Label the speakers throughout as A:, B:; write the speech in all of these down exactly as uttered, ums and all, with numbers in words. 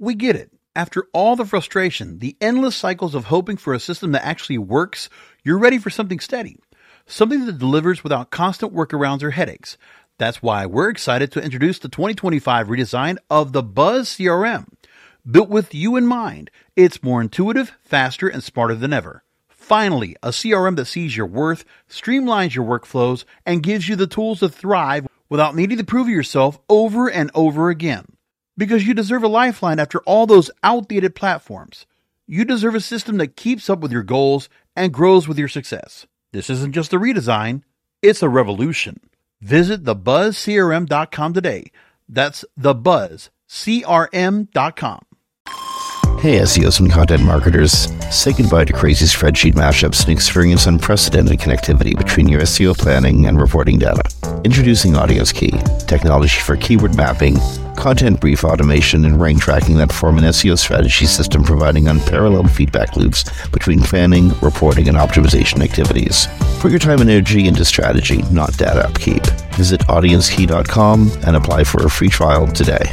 A: We get it. After all the frustration, the endless cycles of hoping for a system that actually works, you're ready for something steady. Something that delivers without constant workarounds or headaches. That's why we're excited to introduce the twenty twenty-five redesign of the Buzz C R M. Built with you in mind, it's more intuitive, faster, and smarter than ever. Finally, a C R M that sees your worth, streamlines your workflows, and gives you the tools to thrive without needing to prove yourself over and over again. Because you deserve a lifeline after all those outdated platforms. You deserve a system that keeps up with your goals and grows with your success. This isn't just a redesign, it's a revolution. Visit the buzz c r m dot com today. That's the buzz c r m dot com.
B: Hey S E Os and content marketers, say goodbye to crazy spreadsheet mashups and experience unprecedented connectivity between your S E O planning and reporting data. Introducing Audience Key, technology for keyword mapping, content brief automation, and rank tracking that form an S E O strategy system providing unparalleled feedback loops between planning, reporting, and optimization activities. Put your time and energy into strategy, not data upkeep. Visit audience key dot com and apply for a free trial today.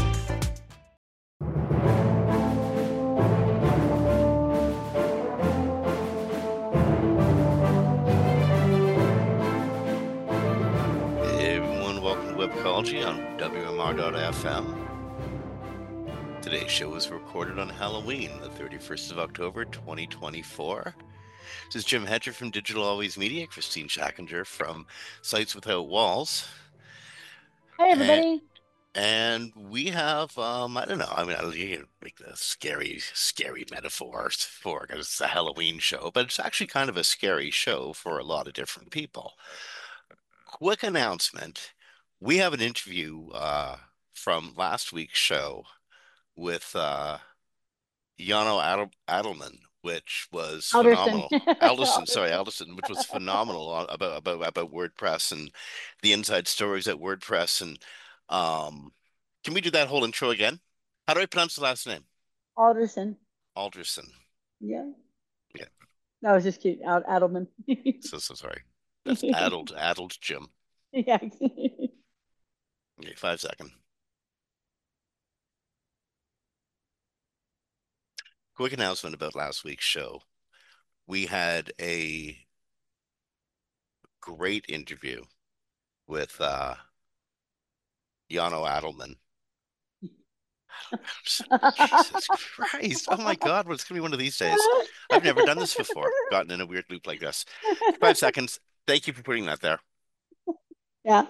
C: On W M R dot F M. Today's show was recorded on Halloween, the thirty-first of October, twenty twenty-four. This is Jim Hedger from Digital Always Media, Christine Schackinger from Sites Without Walls.
D: Hey, everybody.
C: And, and we have, um, I don't know, I mean, I you can make the scary, scary metaphors for because it's a Halloween show, but it's actually kind of a scary show for a lot of different people. Quick announcement. We have an interview uh, from last week's show with uh, Jano Adel- Adelman, which was
D: Alderson.
C: phenomenal. Alderson, sorry, Alderson, which was phenomenal about, about about WordPress and the inside stories at WordPress. And um, can we do that whole intro again? How do I pronounce the last name?
D: Alderson.
C: Alderson.
D: Yeah.
C: Yeah.
D: That was just cute. Ad- Adelman.
C: so so sorry. That's addled, addled Jim.
D: Yeah.
C: Okay, five second. Quick announcement about last week's show. We had a great interview with uh, Jano Adelman. Jesus Christ. Oh my God, what's going to be one of these days? I've never done this before. Gotten in a weird loop like this. Five seconds. Thank you for putting that there.
D: Yeah.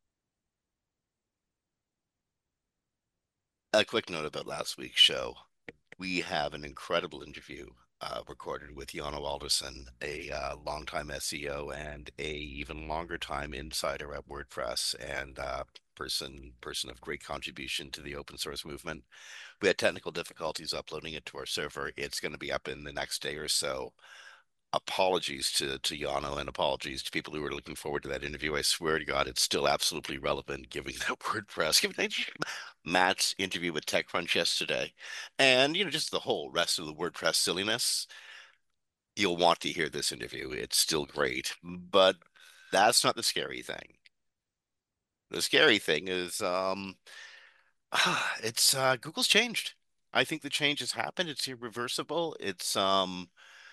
C: A quick note about last week's show. We have an incredible interview uh, recorded with Jano Alderson, a uh, longtime S E O and a even longer time insider at WordPress and uh, person person of great contribution to the open source movement. We had technical difficulties uploading it to our server. It's going to be up in the next day or so. Apologies to, to Jano and apologies to people who were looking forward to that interview. I swear to God, it's still absolutely relevant given that WordPress, given Matt's interview with TechCrunch yesterday, and, you know, just the whole rest of the WordPress silliness. You'll want to hear this interview. It's still great, but that's not the scary thing. The scary thing is, um, it's uh, Google's changed. I think the change has happened. It's irreversible. It's um,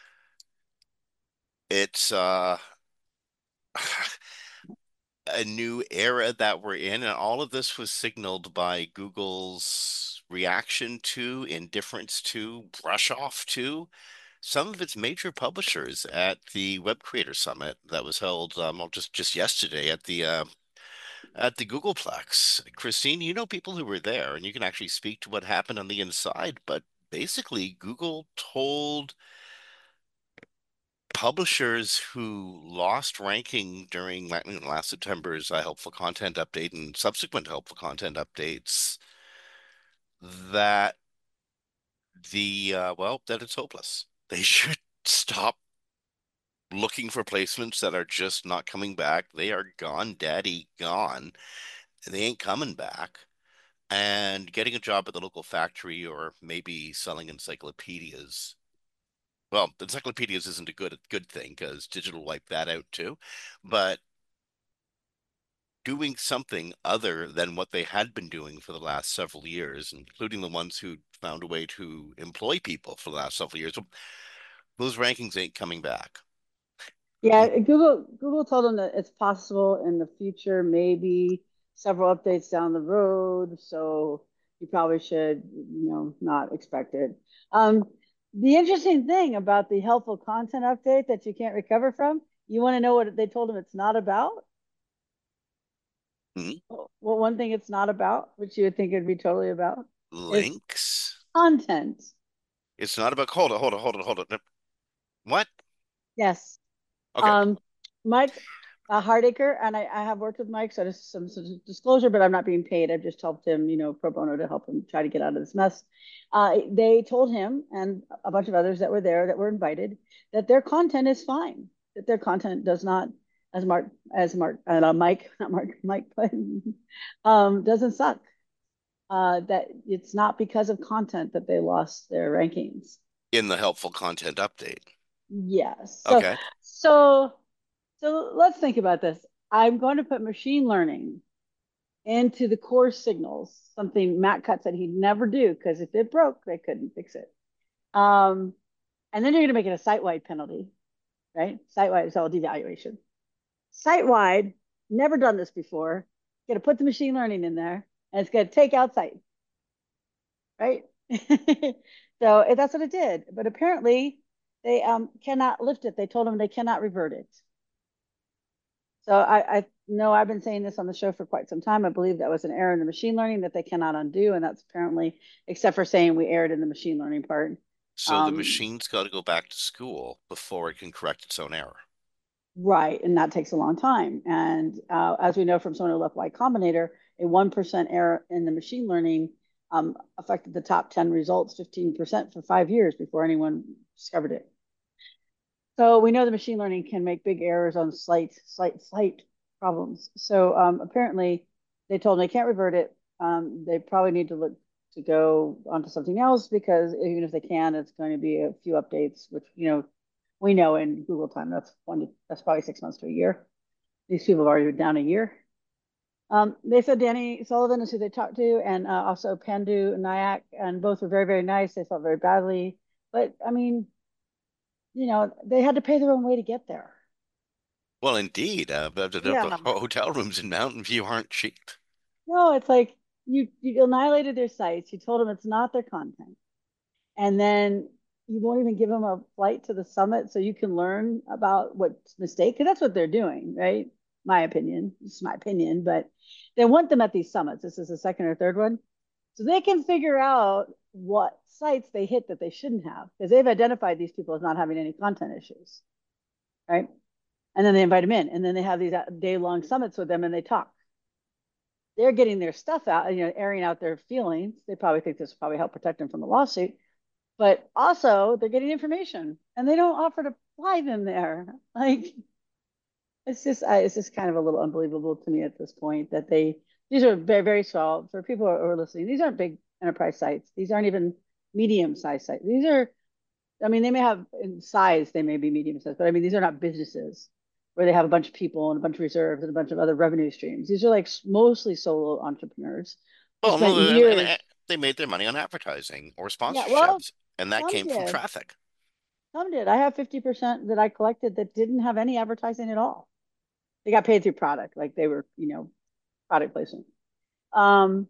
C: it's uh. a new era that we're in, and all of this was signaled by Google's reaction to, indifference to, brush off to some of its major publishers at the Web Creator Summit that was held um, just just yesterday at the uh, at the Googleplex. Christine, you know people who were there, and you can actually speak to what happened on the inside. But basically, Google told publishers who lost ranking during last September's uh, helpful content update and subsequent helpful content updates that the uh, well that it's hopeless. They should stop looking for placements that are just not coming back. They are gone, daddy, gone. They ain't coming back. And getting a job at the local factory or maybe selling encyclopedias. Well, encyclopedias isn't a good good thing because digital wiped that out too. But doing something other than what they had been doing for the last several years, including the ones who found a way to employ people for the last several years. Those rankings ain't coming back.
D: Yeah, Google Google told them that it's possible in the future, maybe several updates down the road. So you probably should, you know, not expect it. Um, the interesting thing about the helpful content update that you can't recover from, you want to know what they told them it's not about?
C: Mhm.
D: Well, one thing it's not about, which you would think it'd be totally about, is
C: Links.
D: content.
C: It's not about hold on, hold on, hold on, hold on. What?
D: Yes.
C: Okay.
D: Um, Mike uh, Hardacre, and I, I have worked with Mike, so just some, some disclosure, but I'm not being paid. I've just helped him, you know, pro bono to help him try to get out of this mess. Uh, they told him and a bunch of others that were there that were invited that their content is fine, that their content does not, as Mark, as Mark, uh, Mike, not Mark, Mike, but um, doesn't suck. Uh, that it's not because of content that they lost their rankings.
C: In the helpful content update.
D: Yes. So,
C: Okay.
D: so, so let's think about this. I'm going to put machine learning into the core signals, something Matt Cutts said he'd never do because if it broke, they couldn't fix it. Um, and then you're going to make it a site-wide penalty, right? Site-wide is all devaluation. Site-wide, never done this before. Going to put the machine learning in there, and it's going to take out site, right? So that's what it did. But apparently, they um, cannot lift it. They told them they cannot revert it. So I, I know I've been saying this on the show for quite some time. I believe that was an error in the machine learning that they cannot undo, and that's apparently, except for saying we erred in the machine learning part.
C: So the
D: Um,
C: machine's got to go back to school before it can correct its own error.
D: right, and that takes a long time. And uh, as we know from someone who left Y Combinator, a one percent error in the machine learning um, affected the top ten results fifteen percent for five years before anyone discovered it. So we know the machine learning can make big errors on slight, slight, slight problems. So um, apparently they told them they can't revert it. Um, they probably need to look to go onto something else because even if they can, it's going to be a few updates, which, you know, we know in Google time, that's one to, that's probably six months to a year. These people have already been down a year. Um, they said Danny Sullivan is who they talked to, and uh, also Pandu Nayak, and both were very, very nice. They felt very badly. But I mean, you know, they had to pay their own way to get there.
C: Well, indeed, uh, but the, the
D: Yeah.
C: hotel rooms in Mountain View aren't cheap.
D: No, it's like you you annihilated their sites. You told them it's not their content, and then you won't even give them a flight to the summit so you can learn about what's mistake. Because that's what they're doing, right? My opinion. It's my opinion, but they want them at these summits. This is the second or third one, so they can figure out what sites they hit that they shouldn't have because they've identified these people as not having any content issues, right? And then they invite them in, and then they have these day long summits with them, and they talk. They're getting their stuff out, you know, airing out their feelings. They probably think this will probably help protect them from a lawsuit, but also they're getting information, and they don't offer to fly them there. Like it's just, uh, it's just kind of a little unbelievable to me at this point that they. These are very, very small for people who are listening. These aren't big enterprise sites. These aren't even medium-sized sites. These are, I mean, they may have in size, they may be medium-sized, but I mean, these are not businesses where they have a bunch of people and a bunch of reserves and a bunch of other revenue streams. These are like mostly solo entrepreneurs who
C: Well,
D: spent
C: no, and, and
D: years.
C: uh, they made their money on advertising or
D: Yeah, well,
C: sponsorships, and that
D: some
C: came from
D: did.
C: traffic.
D: Some did. I have fifty percent that I collected that didn't have any advertising at all. They got paid through product, like they were, you know, product placement. Um,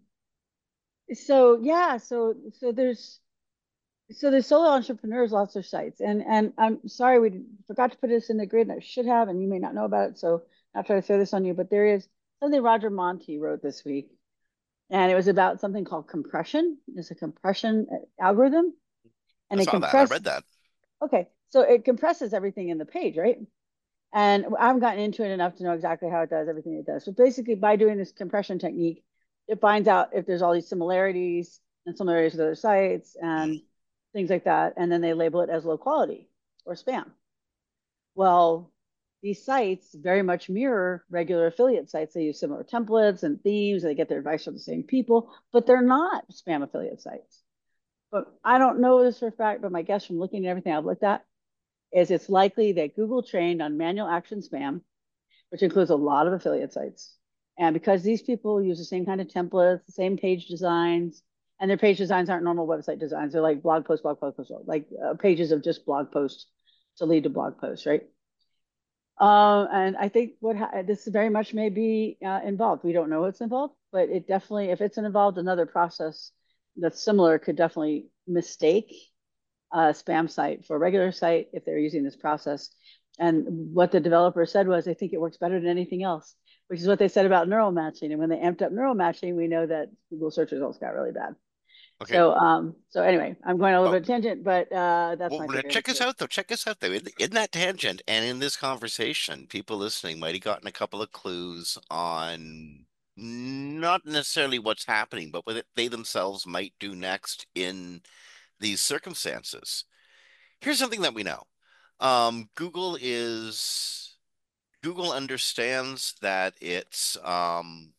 D: so yeah, so so there's so there's solo entrepreneurs, lots of sites, and and I'm sorry we forgot to put this in the grid, and I should have, and you may not know about it, so I'll try to throw this on you. But there is something Roger Monti wrote this week, and it was about something called compression. It's a compression uh, algorithm,
C: I
D: and it
C: saw that. I
D: compress.
C: read that.
D: Okay, so it compresses everything in the page, right? And I haven't gotten into it enough to know exactly how it does everything it does. So basically, by doing this compression technique, it finds out if there's all these similarities and similarities with other sites
C: Mm.
D: and things like that. And then they label it as low quality or spam. Well, these sites very much mirror regular affiliate sites. They use similar templates and themes. They get their advice from the same people, but they're not spam affiliate sites. But I don't know this for a fact, but my guess from looking at everything I've looked at is it's likely that Google trained on manual action spam, which includes a lot of affiliate sites. And because these people use the same kind of templates, the same page designs, and their page designs aren't normal website designs. They're like blog post, blog post, post like uh, pages of just blog posts to lead to blog posts, right? Um, and I think what this very much may be uh, involved. We don't know what's involved, but it definitely, if it's involved, another process that's similar could definitely mistake a spam site for a regular site if they're using this process. And what the developer said was, I think it works better than anything else, which is what they said about neural matching. And when they amped up neural matching, we know that Google search results got really bad.
C: Okay.
D: So, um, so anyway, I'm going a little
C: Oh,
D: bit tangent, but uh, that's
C: well,
D: my
C: now
D: theory.
C: check us out though. Check us out though. In, in that tangent and in this conversation, people listening might have gotten a couple of clues on not necessarily what's happening, but what they themselves might do next in these circumstances. Here's something that we know. Um, Google is Google understands that its um,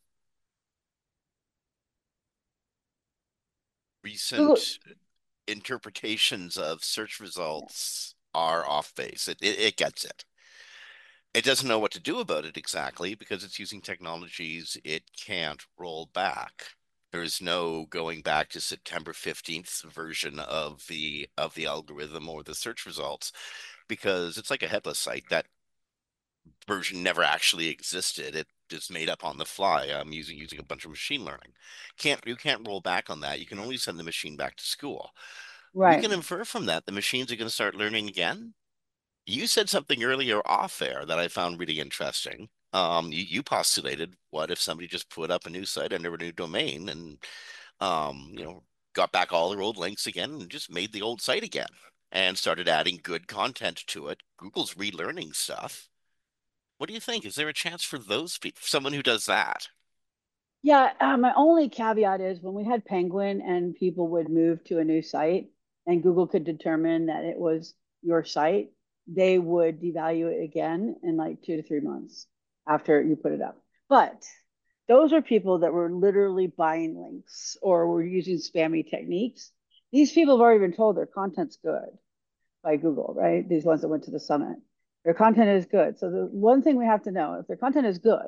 D: Google,
C: recent interpretations of search
D: yeah.
C: results are off base. It, it, it gets it. It doesn't know what to do about it exactly because it's using technologies it can't roll back. There is no going back to September fifteenth version of the of the algorithm or the search results because it's like a headless site. That version never actually existed. It is made up on the fly. I'm using using a bunch of machine learning. Can't you can't roll back on that. You can only send the machine back to school. We
D: Right.
C: can infer from that the machines are going to start learning again. You said something earlier off air that I found really interesting. Um, you, you postulated, what if somebody just put up a new site under a new domain and um, you know, got back all their old links again and just made the old site again and started adding good content to it. Google's relearning stuff. What do you think? Is there a chance for those people, someone who does that?
D: Yeah, uh, my only caveat is when we had Penguin and people would move to a new site and Google could determine that it was your site, they would devalue it again in like two to three months after you put it up. But those are people that were literally buying links or were using spammy techniques. These people have already been told their content's good by Google, right? These ones that went to the summit. Their content is good. So the one thing we have to know, if their content is good,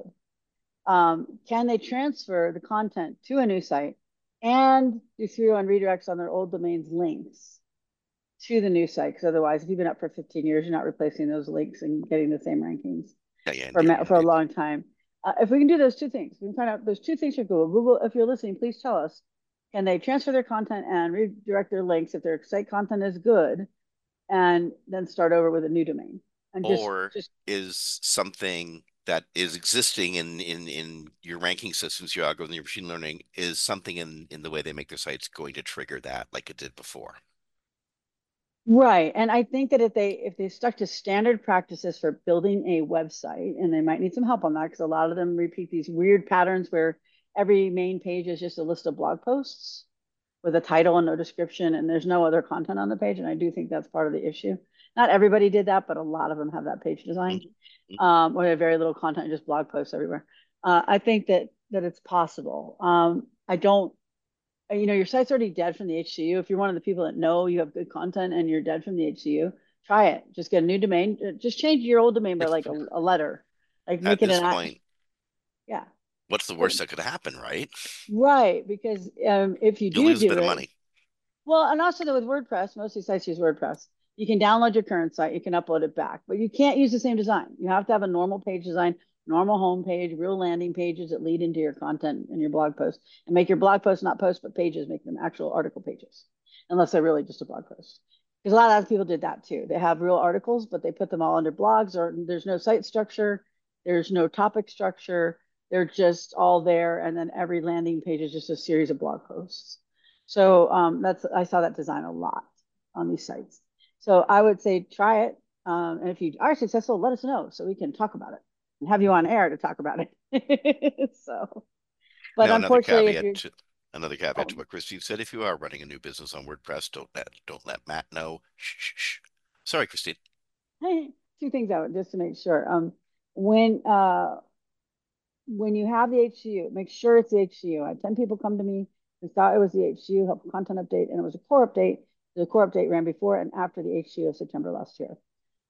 D: um, can they transfer the content to a new site and do through on redirects on their old domains links to the new site? Because otherwise, if you've been up for fifteen years, you're not replacing those links and getting the same rankings
C: Yeah, yeah,
D: for,
C: indeed,
D: for a
C: indeed.
D: long time. Uh, if we can do those two things, we can find out those two things for Google. Google, if you're listening, please tell us, can they transfer their content and redirect their links if their site content is good and then start over with a new domain? And just,
C: Or
D: just
C: is something that is existing in in in your ranking systems, your algorithm, your machine learning, is something in in the way they make their sites going to trigger that like it did before?
D: Right. And I think that if they if they stuck to standard practices for building a website, and they might need some help on that because a lot of them repeat these weird patterns where every main page is just a list of blog posts with a title and no description, and there's no other content on the page. And I do think that's part of the issue. Not everybody did that, but a lot of them have that page design,
C: Mm-hmm.
D: um, where they have very little content, just blog posts everywhere. Uh, I think that that it's possible. Um, I don't you know, your site's already dead from the H C U. If you're one of the people that know you have good content and you're dead from the H C U, try it. Just get a new domain. Uh, Just change your old domain by like a, a letter, like
C: At
D: make it
C: this
D: an, I-
C: point,
D: yeah,
C: what's the
D: but
C: worst that could happen, right?
D: right. Because um, if you
C: You
D: do
C: lose a bit
D: do
C: of
D: it,
C: money.
D: well, and also though with WordPress, most of these sites use WordPress. You can download your current site, you can upload it back, but you can't use the same design. You have to have a normal page design, normal home page, real landing pages that lead into your content and your blog post, and make your blog posts not posts but pages, make them actual article pages, unless they're really just a blog post. Because a lot of people did that too. They have real articles, but they put them all under blogs, or there's no site structure, there's no topic structure. They're just all there, and then every landing page is just a series of blog posts. So um, that's I saw that design a lot on these sites. So I would say try it, um, and if you are successful, let us know so we can talk about it and have you on air to talk about it. So, but
C: Now, another
D: unfortunately, if
C: caveat
D: you're
C: to another caveat to
D: oh,
C: what Christine said: if you are running a new business on WordPress, don't let don't let Matt know. Shh, shh, shh. Sorry, Christine.
D: two things out just to make sure. Um, when uh, when you have the H C U, make sure it's the H C U. I had ten people come to me who thought it was the H C U help content update, and it was a core update. The core update ran before and after the H C U of September last year.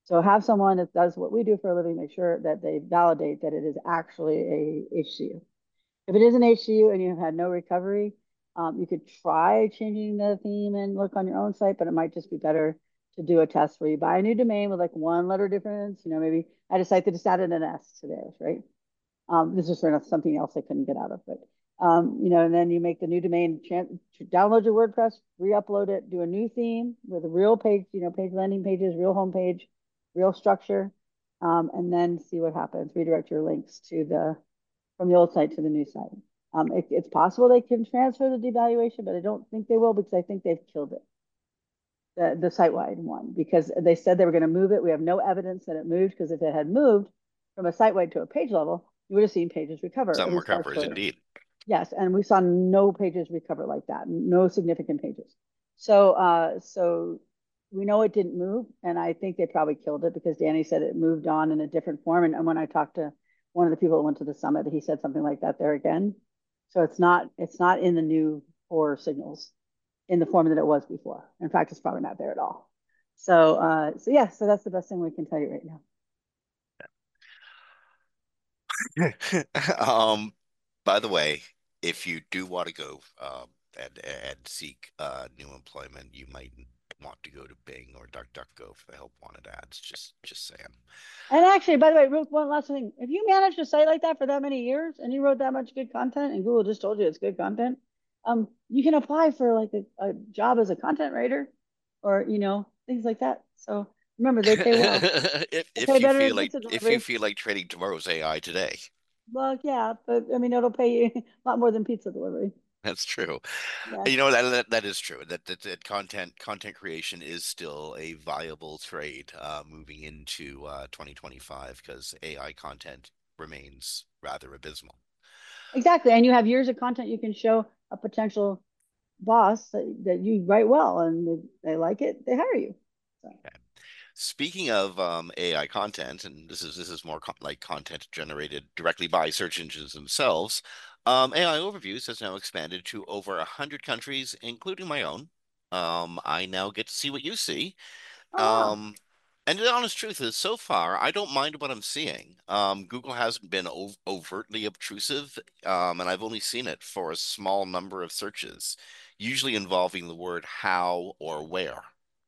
D: So have someone that does what we do for a living make sure that they validate that it is actually a H C U. If it is an H C U and you have had no recovery, um, you could try changing the theme and look on your own site, but it might just be better to do a test where you buy a new domain with like one letter difference. You know, maybe I had a site that just added an S to theirs, right? Um, this is for something else I couldn't get out of, but um, you know, and then you make the new domain, download your WordPress, re-upload it, do a new theme with a real page, you know, page landing pages, real homepage, real structure, um, and then see what happens. Redirect your links to the from the old site to the new site. Um, it, it's possible they can transfer the devaluation, but I don't think they will because I think they've killed it, the, the site-wide one, because they said they were going to move it. We have no evidence that it moved because if it had moved from a site-wide to a page level, you would have seen pages recover, at
C: Some
D: least
C: recoveries
D: partially.
C: indeed.
D: Yes, and we saw no pages recover like that, no significant pages. So, uh, so we know it didn't move, and I think they probably killed it because Danny said it moved on in a different form. And, and when I talked to one of the people that went to the summit, he said something like that there again. So it's not it's not in the new core signals in the form that it was before. In fact, it's probably not there at all. So, uh, so yeah, so that's the best thing we can tell you right now.
C: Um, by the way, if you do want to go um, and and seek uh, new employment, you might want to go to Bing or DuckDuckGo for the help wanted ads. Just just saying.
D: And actually, by the way, Ruth, one last thing. If you managed a site like that for that many years and you wrote that much good content and Google just told you it's good content, um, you can apply for like a, a job as a content writer or, you know, things like that. So remember, they pay well.
C: If
D: They pay
C: if you
D: better
C: feel
D: than
C: like
D: pizza
C: if you
D: delivery.
C: feel like trading tomorrow's A I today,
D: Well, yeah, but I mean, it'll pay you a lot more than pizza delivery.
C: that's true.
D: Yeah,
C: You know that that, that is true. That, that that content content creation is still a viable trade uh, moving into uh, twenty twenty-five because A I content remains rather abysmal.
D: exactly. And you have years of content you can show a potential boss that, that you write well and they, they like it, they hire you. So,
C: Okay. Speaking of um, A I content, and this is this is more co like content generated directly by search engines themselves, um, A I Overviews has now expanded to over a hundred countries, including my own. Um, I now get to see what you see.
D: oh, wow.
C: Um, and the honest truth is, so far, I don't mind what I'm seeing. Um, Google hasn't been ov overtly obtrusive, um, and I've only seen it for a small number of searches, usually involving the word how or where.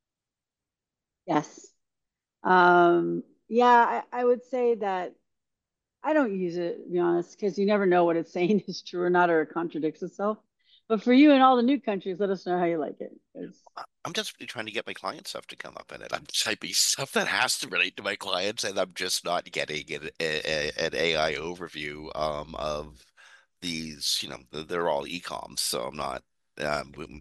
D: Yes. Um, yeah, I, I would say that I don't use it, to be honest, because you never know what it's saying is true or not, or it contradicts itself. But for you and all the new countries, let us know how you like it. 'Cause-
C: I'm desperately trying to get my client stuff to come up in it. I'm typing stuff that has to relate to my clients, and I'm just not getting an, a, an A I overview um, of these. You know, they're all e-coms, so I'm not. Um,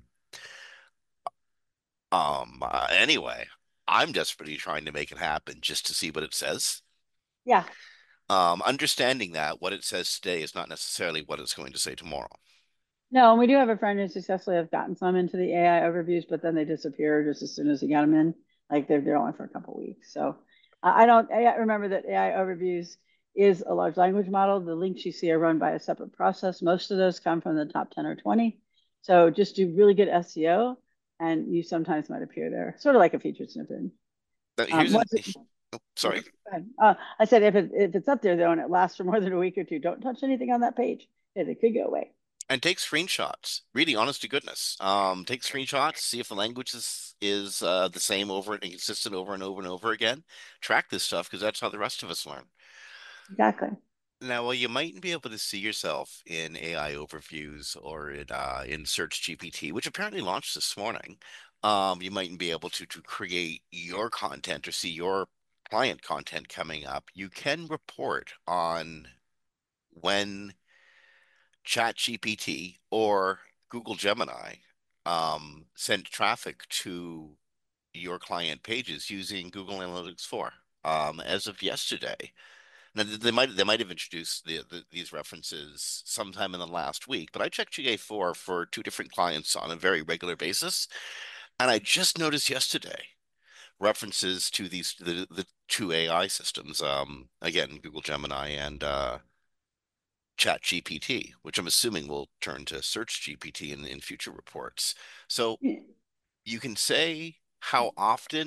C: um. Uh, anyway, I'm desperately trying to make it happen just to see what it says.
D: yeah,
C: Um, understanding that what it says today is not necessarily what it's going to say tomorrow.
D: no, and we do have a friend who successfully has gotten some into the A I overviews, but then they disappear just as soon as he got them in. Like they're they're only for a couple of weeks. So uh, I don't I remember that A I overviews is a large language model. The links you see are run by a separate process. Most of those come from the top ten or twenty. So just do really good S E O, and you sometimes might appear there, sort of like a featured snippet.
C: Now,
D: Um,
C: here's an.
D: once it,
C: Oh,
D: yeah,
C: sorry.
D: go ahead. Uh, I said if it if it's up there though and it lasts for more than a week or two, don't touch anything on that page. It could go away.
C: And take screenshots. Really, honest to goodness. Um, take screenshots, see if the language is is uh, the same over and consistent over and over and over again. Track this stuff because that's how the rest of us learn.
D: Exactly.
C: Now, while you mightn't be able to see yourself in A I overviews or in uh, in Search G P T, which apparently launched this morning, um, you mightn't be able to to create your content or see your client content coming up. You can report on when ChatGPT or Google Gemini um, sent traffic to your client pages using Google Analytics four. Um, as of yesterday, now they might they might have introduced the, the, these references sometime in the last week, but I checked G A four for two different clients on a very regular basis, and I just noticed yesterday references to these the, the two A I systems. Um, again, Google Gemini and uh, Chat G P T, which I'm assuming will turn to Search G P T in, in future reports. So you can say how often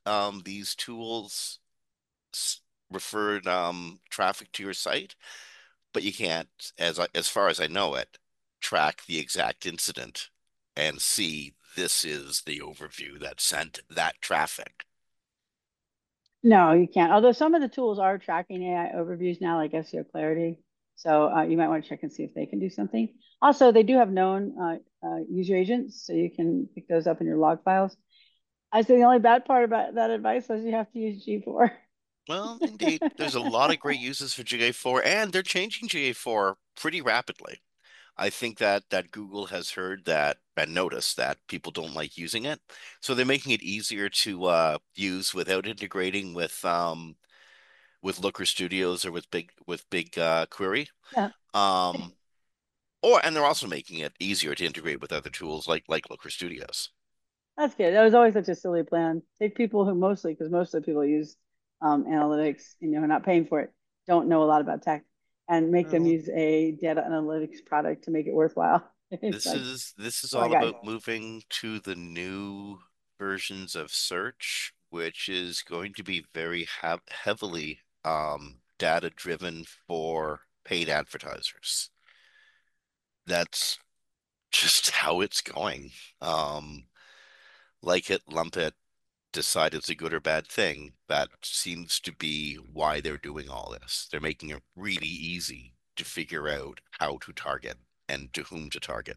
C: um, these tools referred um, traffic to your site, but you can't, as I, as far as I know it, track the exact incident and see this is the overview that sent that traffic.
D: No, you can't. Although some of the tools are tracking A I overviews now, like S E O Clarity. So uh, you might want to check and see if they can do something. Also, they do have known uh, uh, user agents, so you can pick those up in your log files. I say the only bad part about that advice is you have to use G four.
C: Well, indeed, there's a lot of great uses for G A four, and they're changing G A four pretty rapidly. I think that that Google has heard that and noticed that people don't like using it, so they're making it easier to uh, use without integrating with um, with Looker Studios or with big with Big uh, Query.
D: Yeah,
C: Um, or and they're also making it easier to integrate with other tools like like Looker Studios.
D: that's good. That was always such a silly plan. Take people who mostly, because most of the people use um, analytics, you know, are not paying for it, don't know a lot about tech, and make them
C: Well,
D: use a data analytics product to make it worthwhile. It's
C: this
D: like,
C: is this is
D: oh my
C: all
D: God.
C: about moving to the new versions of search, which is going to be very ha heavily um, data driven for paid advertisers. That's just how it's going. Um, like it, lump it, decide it's a good or bad thing. That seems to be why they're doing all this. They're making it really easy to figure out how to target and to whom to target.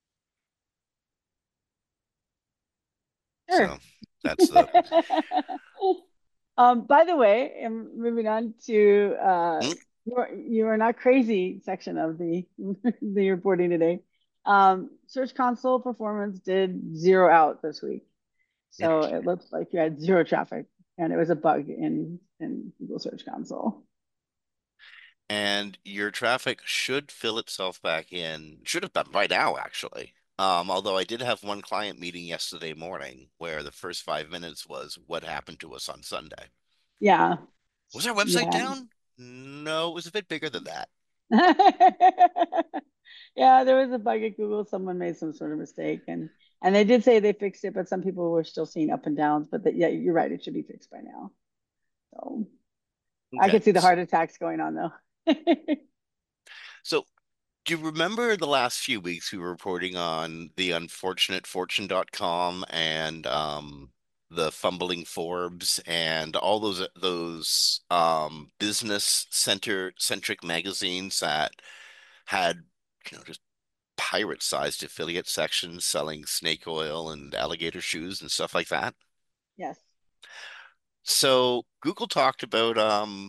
D: Sure.
C: So that's the
D: Um, by the way, and moving on to uh,
C: hmm?
D: your you are not crazy section of the the reporting today. Um, Search Console performance did zero out this week,
C: It,
D: so it looks like you had zero traffic, and it was a bug in in Google Search Console.
C: and your traffic should fill itself back in. Should have been right now, actually. Um, although I did have one client meeting yesterday morning where the first five minutes was what happened to us on Sunday.
D: Yeah,
C: Was our website
D: yeah.
C: down? No, it was a bit bigger than that.
D: Yeah, there was a bug at Google. Someone made some sort of mistake, and and they did say they fixed it, but some people were still seeing up and downs. But that, yeah, you're right. It should be fixed by now. So I
C: Okay.
D: could see the heart attacks going on though.
C: So do you remember the last few weeks we were reporting on the unfortunate fortune dot com and um, the fumbling Forbes and all those those um, business center centric magazines that had, you know, just pirate-sized affiliate sections selling snake oil and alligator shoes and stuff like that.
D: Yes.
C: So Google talked about um,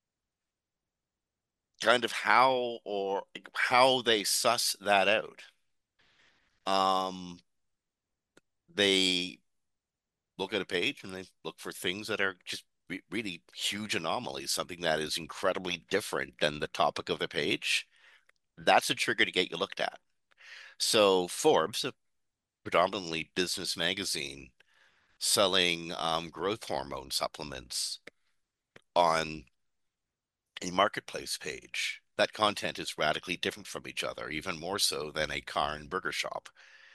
C: kind of how or how they suss that out. Um, they look at a page and they look for things that are just re really huge anomalies, something that is incredibly different than the topic of the page. That's a trigger to get you looked at. So Forbes, a predominantly business magazine, selling um, growth hormone supplements on a marketplace page. That content is radically different from each other, even more so than a car and burger shop.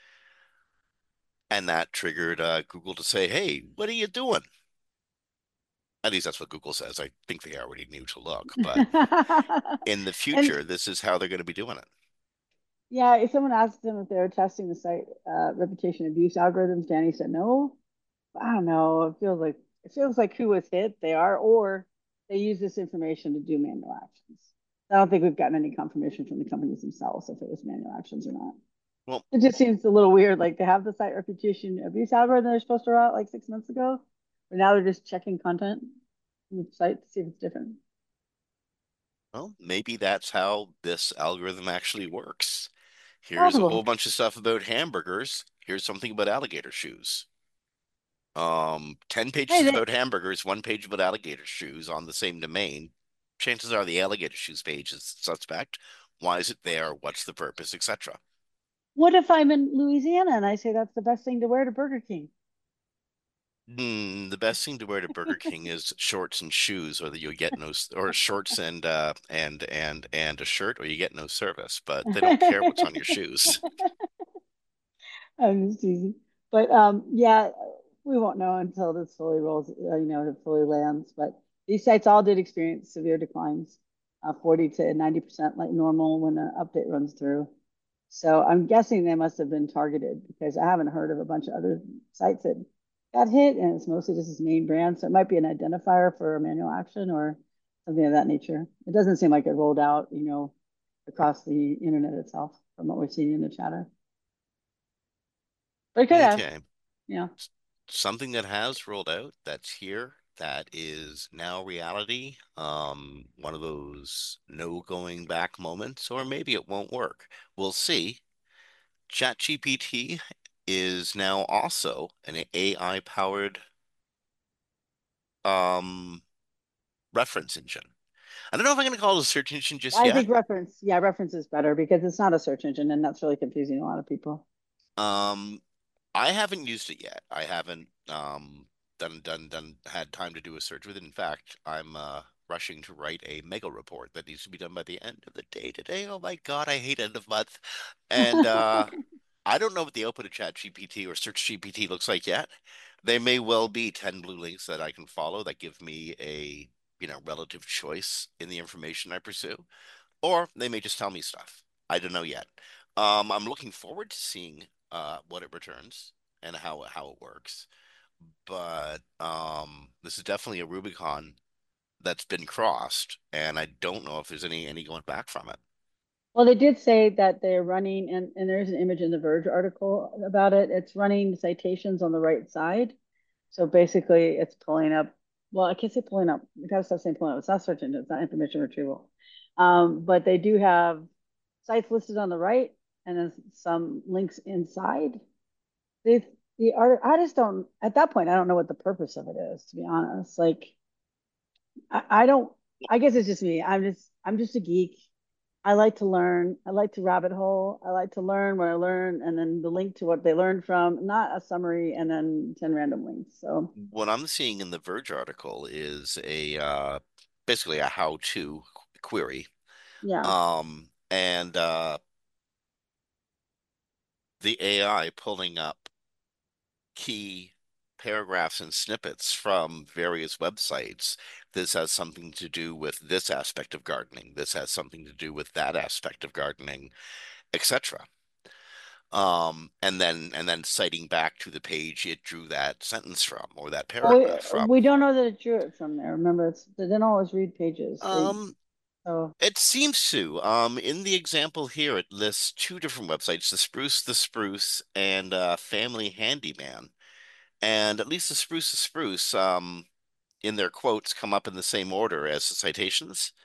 C: And that triggered uh, Google to say, hey, what are you doing? At least that's what Google says. I think they already knew to look, but in the
D: And
C: future, this is how they're going to be doing it.
D: yeah, if someone asked them if they were testing the site uh, reputation abuse algorithms, Danny said no. I don't know. It feels like it feels like who was hit they are, or they use this information to do manual actions. I don't think we've gotten any confirmation from the companies themselves if it was manual actions or not.
C: Well,
D: It just seems a little weird, like to have the site reputation abuse algorithm they're supposed to roll out like six months ago, but now they're just checking content on the site to see if it's different.
C: well, maybe that's how this algorithm actually works. Here's a whole
D: Possible.
C: bunch of stuff about hamburgers. Here's something about alligator shoes. Um, ten
D: Hey,
C: pages
D: they,
C: about hamburgers, one page about alligator shoes on the same domain. Chances are the alligator shoes page is suspect. Why is it there? What's the purpose, et cetera.
D: what if I'm in Louisiana and I say that's the best thing to wear to Burger King?
C: Hmm, the best thing to wear to Burger King is shorts and shoes, or that you get no, or shorts and uh and and and a shirt, or you get no service. But they don't care what's on your shoes.
D: I'm just teasing. But um, yeah, we won't know until this fully rolls, uh, you know, it fully lands. But these sites all did experience severe declines, uh, forty to ninety percent like normal when an update runs through. So I'm guessing they must have been targeted because I haven't heard of a bunch of other sites that got hit, and it's mostly just this main brand. So it might be an identifier for a manual action or something of that nature. It doesn't seem like it rolled out, you know, across the internet itself from what we're seeing in the chatter. But it could have,
C: Okay.
D: you know.
C: Something that has rolled out that's here that is now reality. Um, one of those no going back moments, or maybe it won't work. We'll see. ChatGPT is now also an A I powered um reference engine. I don't know if I'm going to call it a search engine just
D: I
C: yet.
D: think reference, yeah, reference is better because it's not a search engine, and that's really confusing a lot of people.
C: Um, I haven't used it yet. I haven't um done done done had time to do a search with it. In fact, I'm uh rushing to write a mega report that needs to be done by the end of the day today. Oh my God, I hate end of month. And uh I don't know what the output of ChatGPT or SearchGPT looks like yet. They may well be ten blue links that I can follow that give me a, you know, relative choice in the information I pursue, or they may just tell me stuff. I don't know yet. Um, I'm looking forward to seeing uh, what it returns and how how it works. But um, this is definitely a Rubicon that's been crossed, and I don't know if there's any any going back from it.
D: Well, they did say that they're running, and, and there's an image in the Verge article about it. It's running citations on the right side. So basically, it's pulling up. Well, I can't say pulling up. We gotta stop saying pulling up. It's not search engine. It's not information retrieval. Um, but they do have sites listed on the right, and then some links inside. They the art. I just don't. At that point, I don't know what the purpose of it is. To be honest, like I, I don't. I guess it's just me. I'm just. I'm just a geek. I like to learn. I like to rabbit hole. I like to learn where I learn, and then the link to what they learned from, not a summary and then ten random links. So
C: What I'm seeing in the Verge article is a uh, basically a how-to query.
D: yeah.
C: Um, and uh, the A I pulling up key paragraphs and snippets from various websites. This has something to do with this aspect of gardening. This has something to do with that aspect of gardening, et cetera. Um, and then and then citing back to the page it drew that sentence from or that
D: Well,
C: paragraph from.
D: we don't know that it drew it from there. Remember, it's they didn't always read pages. They
C: Um,
D: so
C: it seems to. Um, in the example here, it lists two different websites, the Spruce, the Spruce, and uh, Family Handyman. And at least the Spruce, the Spruce, um, in their quotes come up in the same order as the citations.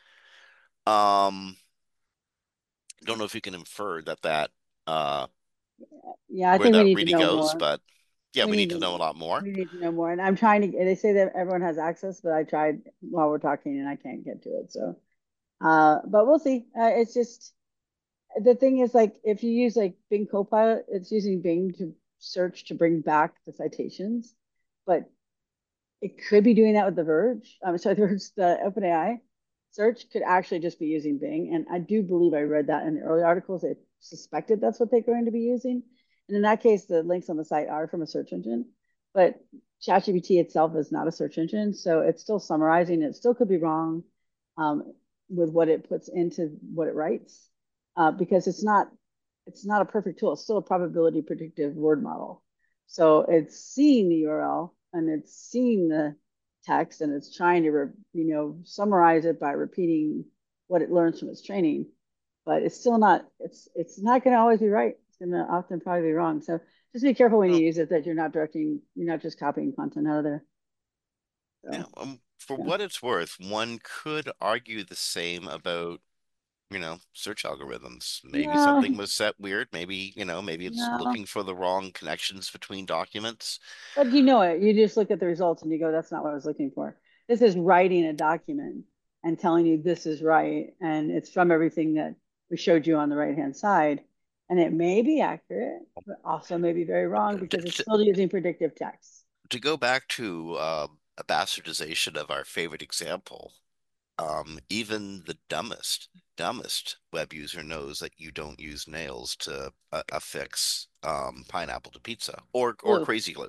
C: Um, don't know if you can infer that that uh
D: yeah, I
C: where
D: think we
C: that
D: need to
C: really
D: know
C: goes,
D: more.
C: but yeah,
D: We
C: we
D: need
C: need to
D: to
C: know a lot more.
D: we need to know more. And I'm trying to. They say that everyone has access, but I tried while we're talking and I can't get to it. So, uh, but we'll see. Uh, it's just the thing is like if you use like Bing Copilot, it's using Bing to search to bring back the citations, but it could be doing that with the Verge. I'm sorry, the Verge, the OpenAI search could actually just be using Bing. And I do believe I read that in the early articles. They suspected that's what they're going to be using. And in that case, the links on the site are from a search engine. But ChatGPT itself is not a search engine. So it's still summarizing. It still could be wrong um, with what it puts into what it writes uh, because it's not it's not a perfect tool. It's still a probability predictive word model. So it's seeing the U R L and it's seeing the text and it's trying to, re- you know, summarize it by repeating what it learns from its training. But it's still not. It's it's not going to always be right. It's going to often probably be wrong. So just be careful when you
C: Well,
D: use it that you're not directing. You're not just copying content out of there.
C: yeah,
D: So
C: um, for
D: yeah,
C: what it's worth, one could argue the same about, you know, search algorithms. Maybe something
D: no,
C: was set weird. Maybe, you know, maybe it's
D: no.
C: looking for the wrong connections between documents.
D: But you know it. You just look at the results and you go, "That's not what I was looking for." This is writing a document and telling you this is right, and it's from everything that we showed you on the right hand side, and it may be accurate, but also may be very wrong
C: To,
D: because it's
C: to,
D: still using predictive text.
C: to go back to uh, a bastardization of our favorite example, um, even the dumbest, dumbest web user knows that you don't use nails to uh, affix um, pineapple to pizza or or
D: Glue.
C: crazy glue.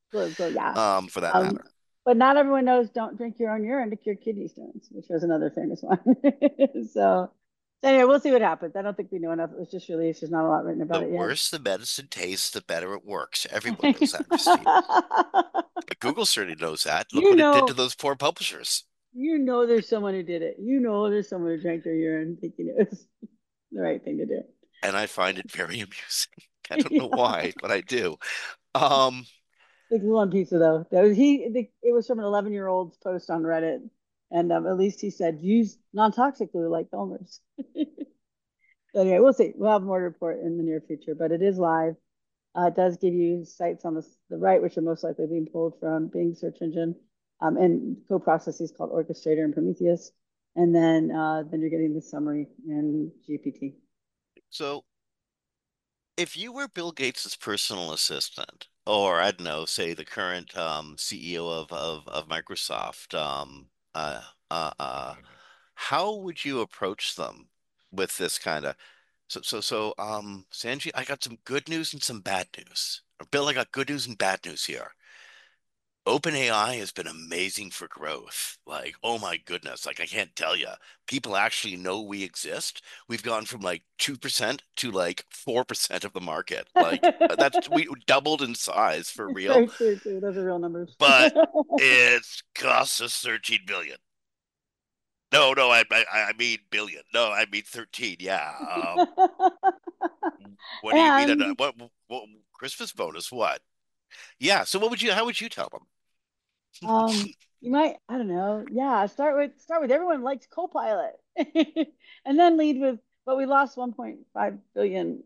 D: So, so yeah.
C: um, for that
D: Um,
C: matter.
D: but not everyone knows don't drink your own urine to cure kidney stones, which was another famous one. so, so anyway, we'll see what happens. I don't think we know enough. It was just released. There's not a lot written
C: The
D: about it yet.
C: worse the medicine tastes, the better it works. Everyone knows that, Christine. But Google certainly knows that. Look
D: you
C: what it did to
D: know,
C: those poor publishers.
D: you know, there's someone who did it. You know, there's someone who drank their urine thinking it was the right thing to do.
C: And I find it very amusing. I don't know
D: Yeah.
C: why, but I do. Um,
D: Like one pizza though. That was he. The, it was from an eleven year old's post on Reddit, and um, at least he said use non toxic glue like Elmer's. So anyway, we'll see. We'll have more to report in the near future, but it is live. Uh, it does give you sites on the, the right, which are most likely being pulled from Bing search engine, um, and co-processes called Orchestrator and Prometheus. And then uh, then you're getting the summary in G P T.
C: so if you were Bill Gates's personal assistant, or I don't know, say the current um, C E O of, of, of Microsoft, um, uh, uh, uh, how would you approach them with this kind of so so so um Sanji, I got some good news and some bad news. Or Bill, I got good news and bad news here. OpenAI has been amazing for growth. Like, oh my goodness, like I can't tell you. People actually know we exist. We've gone from like two percent to like four percent of the market. Like that's we doubled in size for
D: It's
C: real,
D: very true too. Those are real numbers.
C: but it's cost us thirteen billion. No, no, I, I I mean billion. No, I mean thirteen. Yeah. Um, what do you mean?
D: And
C: What, what Christmas bonus? What? Yeah. So what would you? How would you tell them?
D: um, you might, I don't know. Yeah, start with start with everyone likes Copilot, and then lead with, but we lost one point five billion.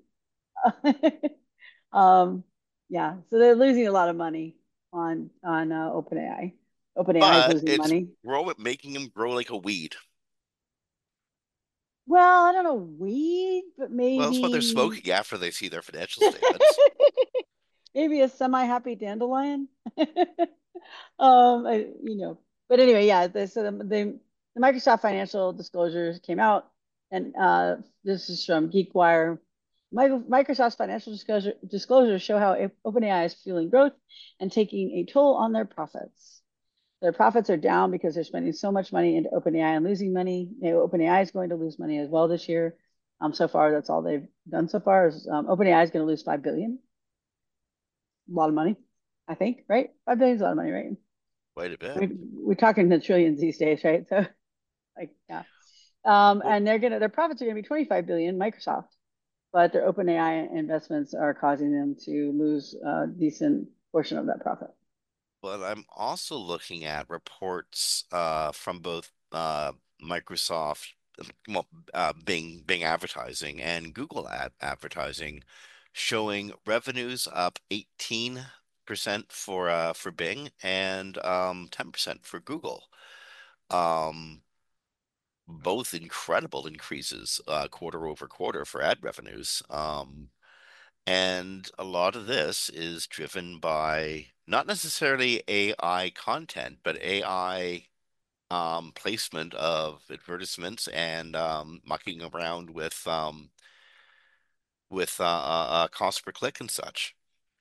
D: um, yeah, so they're losing a lot of money on on uh, OpenAI. OpenAI is
C: But
D: losing
C: it's
D: money.
C: grow it, making them grow like a weed.
D: Well, I don't know, weed, but
C: Well, that's what they're
D: maybe
C: smoking after they see their financial statements.
D: maybe a semi-happy dandelion. um, I, you know, but anyway, yeah. The, so the, the the Microsoft financial disclosures came out, and uh, this is from GeekWire. Microsoft's financial disclosure, disclosures show how OpenAI is fueling growth and taking a toll on their profits. Their profits are down because they're spending so much money into OpenAI and losing money. You know, OpenAI is going to lose money as well this year. Um, so far, that's all they've done so far. Is um, OpenAI is going to lose five billion. A lot of money, I think, right? Five billion is a lot of money, right?
C: Quite a
D: I
C: bit.
D: mean, we're talking the trillions these days, right? So, like, yeah. Um,
C: Well,
D: and they're gonna their profits are gonna be twenty-five billion, Microsoft, but their OpenAI investments are causing them to lose a decent portion of that profit.
C: but I'm also looking at reports uh, from both uh, Microsoft, well, uh, Bing, Bing Advertising and Google ad advertising, showing revenues up eighteen percent for uh, for Bing and um, ten percent for Google. Um, both incredible increases uh, quarter over quarter for ad revenues. Um, and a lot of this is driven by not necessarily A I content, but A I um, placement of advertisements and um, mucking around with um, with uh, uh, uh, cost per click and such.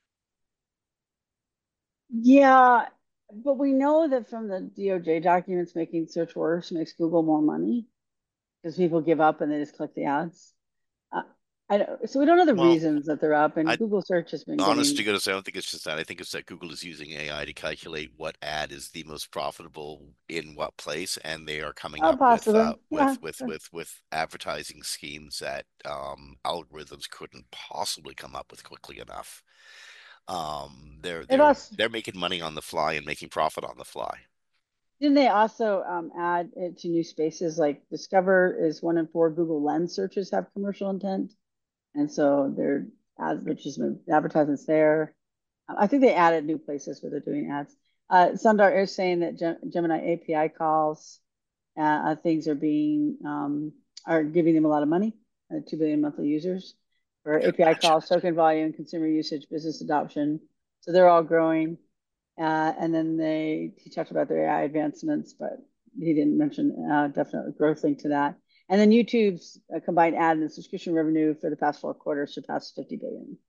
D: Yeah, but we know that from the D O J documents, making search worse makes Google more money because people give up and they just click the ads. Uh, I don't, so we don't know the
C: Well,
D: reasons that they're up, and
C: I
D: Google search has been
C: honest to
D: getting
C: goodness, I don't think it's just that. I think it's that Google is using A I to calculate what ad is the most profitable in what place, and they are coming
D: oh,
C: up with uh,
D: possibly, yeah,
C: with with
D: sure.
C: with with advertising schemes that um, algorithms couldn't possibly come up with quickly enough. Um, they're
D: They've
C: they're
D: also
C: they're making money on the fly and making profit on the fly.
D: didn't they also um, add it to new spaces like Discover is one in four Google Lens searches have commercial intent, and so their ads, which is advertisements there. Um, I think they added new places where they're doing ads. Uh, Sundar is saying that Gem- Gemini A P I calls uh, uh, things are being um, are giving them a lot of money. Uh, Two billion monthly users for
C: I can
D: A P I
C: imagine.
D: calls, token volume, consumer usage, business adoption. So they're all growing. Uh, and then they he talked about their A I advancements, but he didn't mention uh, definitely growth link to that. And then YouTube's uh, combined ad and subscription revenue for the past four quarters surpassed fifty billion.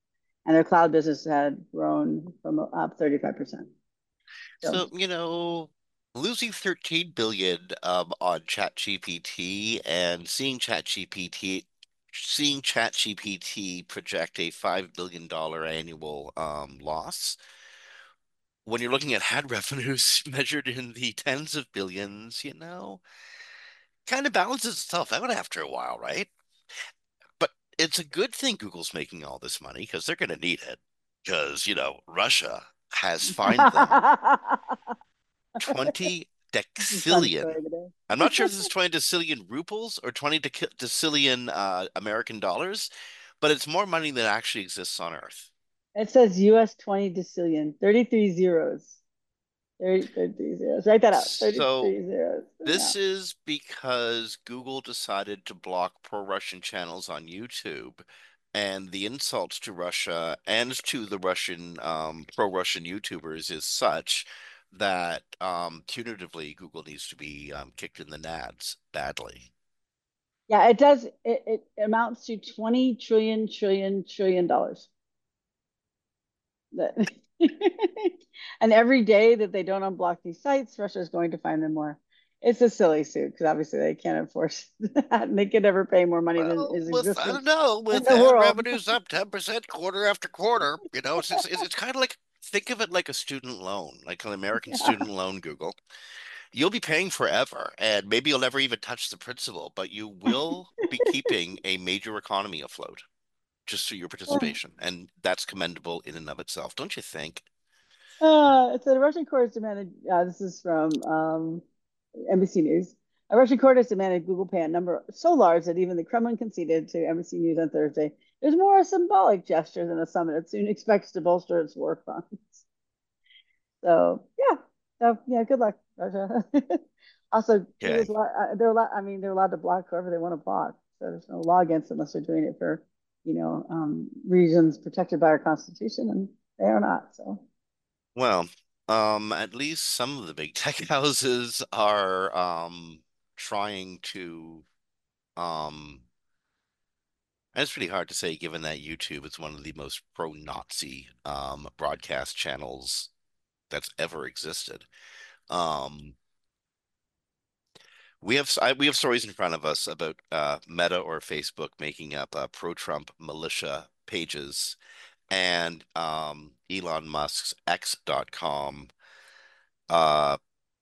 D: and their cloud business had grown from up thirty-five percent. So
C: So, you know, losing thirteen billion um on ChatGPT and seeing ChatGPT seeing ChatGPT project a five billion dollar annual um loss when you're looking at ad revenues measured in the tens of billions, you know, kind of balances itself out after a while, right? But it's a good thing Google's making all this money because they're going to need it. Because, you know, Russia has fined them twenty
D: this is a fun
C: decillion.
D: story today.
C: I'm not sure if this is twenty decillion rubles or twenty dec- decillion uh, American dollars, but it's more money than actually exists on Earth.
D: It says U S twenty decillion, thirty-three zeros. thirty, thirty-three zeros. Write that out.
C: So
D: thirty-three zeros. Yeah.
C: this is because Google decided to block pro-Russian channels on YouTube, and the insults to Russia and to the Russian um, pro-Russian YouTubers is such that um, punitively Google needs to be um, kicked in the nads badly.
D: Yeah, it does. It, it amounts to twenty trillion, trillion, trillion dollars. That and every day that they don't unblock these sites, Russia is going to find them more. It's a silly suit because obviously they can't enforce that and they can never pay more money than
C: Well,
D: is
C: with I
D: existing
C: don't know,
D: in
C: with
D: the
C: ad
D: world.
C: revenues up ten percent quarter after quarter, you know, it's it's, it's kind of like think of it like a student loan, like an American
D: Yeah.
C: student loan, Google. You'll be paying forever, and maybe you'll never even touch the principal, but you will be keeping a major economy afloat just through your participation, and that's commendable in and of itself, don't you think?
D: Uh, so the Russian court has demanded, uh, this is from um, N B C News. A Russian court has demanded Google pay a number so large that even the Kremlin conceded to N B C News on Thursday. It was more a symbolic gesture than a summit. It soon expects to bolster its war funds. So yeah, so yeah, good luck, Russia. Also,
C: Okay.
D: Google's allowed, uh, they're allowed, I mean, they're allowed to block whoever they want to block. So there's no law against it unless they're doing it for, you know, um, reasons protected by our Constitution, and they are not. So
C: Well, um, at least some of the big tech houses are um trying to um and it's pretty hard to say given that YouTube is one of the most pro-Nazi um broadcast channels that's ever existed. Um we have I, we have stories in front of us about uh Meta or Facebook making up uh, pro-Trump militia pages and um Elon Musk's X dot com uh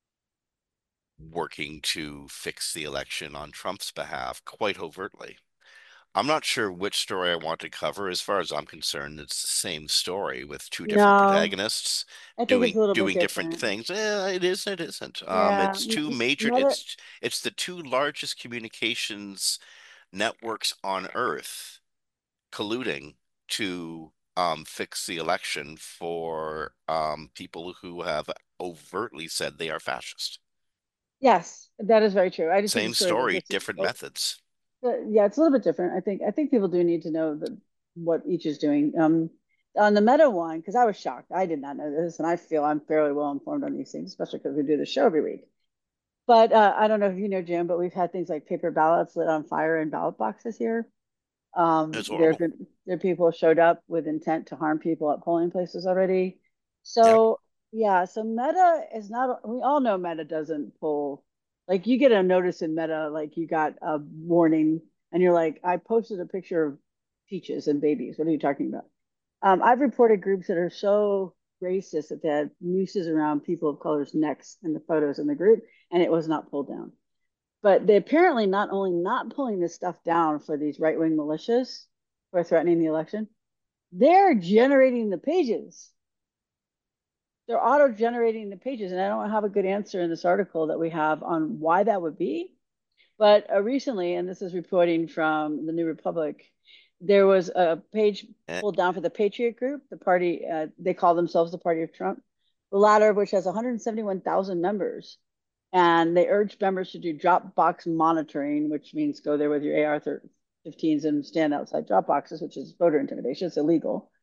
C: working to fix the election on Trump's behalf quite overtly. I'm not sure which story I want to cover. As far as I'm concerned, it's the same story with two different
D: no,
C: protagonists
D: I think it's
C: doing
D: a little bit
C: doing different
D: different.
C: things. Eh, it is, it isn't. Um,
D: Yeah,
C: it's two
D: M-
C: major.
D: Meta.
C: It's it's the two largest communications networks on Earth colluding to um fix the election for um people who have overtly said they are fascist.
D: Yes, that is very true. I just think the
C: Same
D: story that
C: story,
D: this is,
C: different
D: oh,
C: methods.
D: but yeah, it's a little bit different. I think I think people do need to know the what each is doing. Um, on the Meta one, because I was shocked. I did not know this, and I feel I'm fairly well informed on these things, especially because we do the show every week. But uh, I don't know if you know, Jim, but we've had things like paper ballots lit on fire in ballot boxes here. Um,
C: It's
D: there have
C: horrible.
D: been there are people who showed up with intent to harm people at polling places already.
C: Yeah.
D: So yeah, so Meta is not. We all know Meta doesn't pull. Like you get a notice in Meta, like you got a warning, and you're like, I posted a picture of peaches and babies. What are you talking about? Um, I've reported groups that are so racist that they had nooses around people of color's necks in the photos in the group, and it was not pulled down. But they apparently not only not pulling this stuff down for these right wing militias who are threatening the election, they're generating the pages. They're auto generating the pages. And I don't have a good answer in this article that we have on why that would be. But uh, recently, and this is reporting from the New Republic, there was a page
C: Eh,
D: pulled down for the Patriot Group, the party, uh, they call themselves the Party of Trump, the latter of which has one hundred seventy-one thousand members. And they urge members to do Dropbox monitoring, which means go there with your A R fifteens and stand outside drop boxes, which is voter intimidation. It's illegal.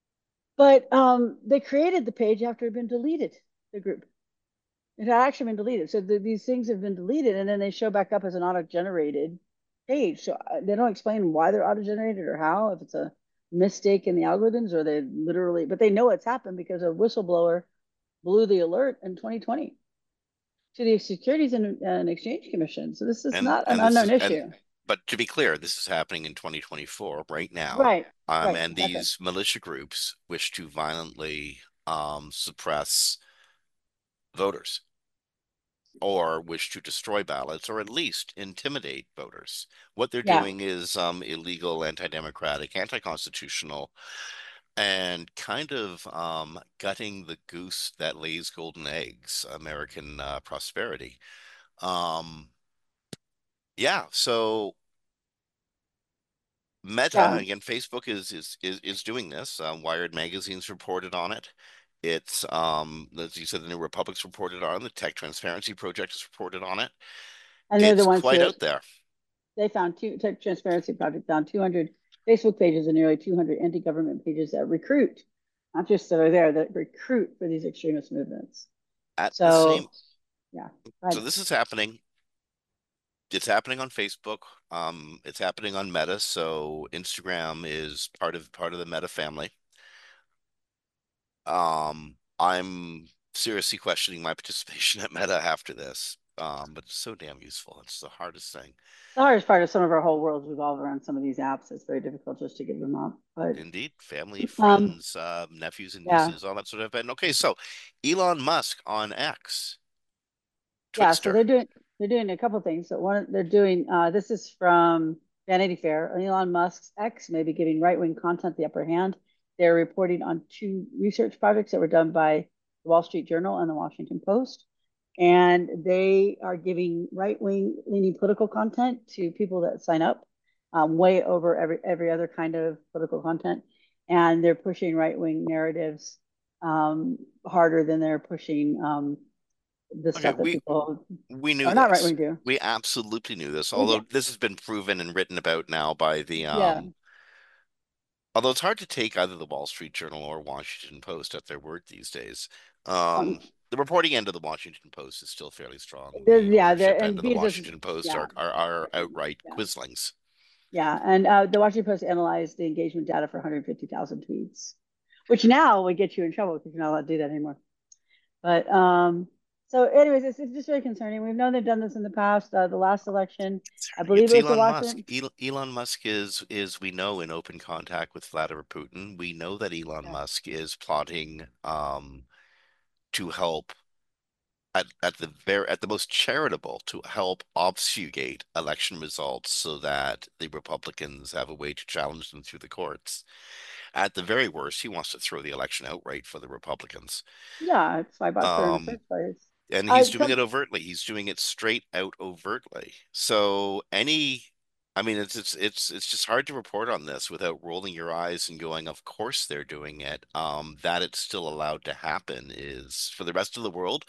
D: But um, they created the page after it had been deleted, the group. It had actually been deleted. So the, these things have been deleted and then they show back up as an auto generated page. So uh, they don't explain why they're auto generated or how, if it's a mistake in the algorithms, or they literally, but they know it's happened because a whistleblower blew the alert in twenty twenty to the Securities and, and Exchange Commission. So this is
C: And
D: not an
C: and this
D: unknown
C: is and
D: issue.
C: but to be clear, this is happening in twenty twenty-four right now.
D: Right,
C: Um,
D: right,
C: and
D: exactly.
C: these militia groups wish to violently um, suppress voters or wish to destroy ballots or at least intimidate voters. What they're
D: Yeah.
C: doing is um, illegal, anti-democratic, anti-constitutional, and kind of um, gutting the goose that lays golden eggs, American uh, prosperity. Um, yeah, so Meta,
D: Yeah.
C: again, Facebook is is is, is doing this. Um, Wired Magazine's reported on it. It's um, as you said, the New Republic's reported on it. The Tech Transparency Project has reported on it.
D: And they're the
C: It's
D: ones
C: quite
D: who
C: out there.
D: they found two Tech Transparency Project found two hundred Facebook pages and nearly two hundred anti-government pages that recruit, not just that are there, that recruit for these extremist movements.
C: At the same,
D: So yeah,
C: so
D: but
C: this is happening. It's happening on Facebook. Um, it's happening on Meta. So Instagram is part of part of the Meta family. Um, I'm seriously questioning my participation at Meta after this. Um, but it's so damn useful. It's the hardest thing.
D: the hardest part of some of our whole worlds revolve around some of these apps. It's very difficult just to give them up. But
C: Indeed, family,
D: um,
C: friends, uh, nephews and
D: yeah,
C: nieces, all that sort of thing. Okay, so Elon Musk on X,
D: yeah. So
C: Twixter.
D: they're doing they're doing a couple of things. So one, they're doing uh, this is from Vanity Fair. Elon Musk's X may be giving right wing content the upper hand. They're reporting on two research projects that were done by the Wall Street Journal and the Washington Post. And they are giving right wing leaning political content to people that sign up, um, way over every every other kind of political content. And they're pushing right wing narratives um, harder than they're pushing um, the
C: Okay,
D: stuff that
C: we
D: people
C: we knew
D: are not right
C: this.
D: wing do.
C: We absolutely knew this.
D: Well, yeah,
C: Although this has been proven and written about now by the
D: yeah.
C: um although it's hard to take either the Wall Street Journal or Washington Post at their word these days.
D: Um,
C: Um, the reporting end of the Washington Post is still fairly strong.
D: there's,
C: The
D: yeah, there
C: ownership end
D: and
C: of the
D: because
C: Washington Post
D: yeah,
C: are are, are outright
D: yeah,
C: quislings.
D: yeah, and uh, the Washington Post analyzed the engagement data for one hundred fifty thousand tweets, which now would get you in trouble because you're not allowed to do that anymore. But um, so, anyways, it's, it's just very concerning. We've known they've done this in the past. Uh, the last election, I believe
C: It's
D: it was the
C: Elon Musk.
D: Washington.
C: Elon Musk is is we know in open contact with Vladimir Putin. We know that Elon
D: Yeah,
C: Musk is plotting um to help at, at the very at the most charitable to help obfuscate election results so that the Republicans have a way to challenge them through the courts. At the very worst, he wants to throw the election outright for the Republicans.
D: yeah, it's why I bought Twitter in the
C: Um,
D: first place.
C: and
D: Uh,
C: he's doing
D: some,
C: it overtly. He's doing it straight out overtly. So any, I mean, it's it's it's it's just hard to report on this without rolling your eyes and going, "Of course they're doing it." Um, that it's still allowed to happen is for the rest of the world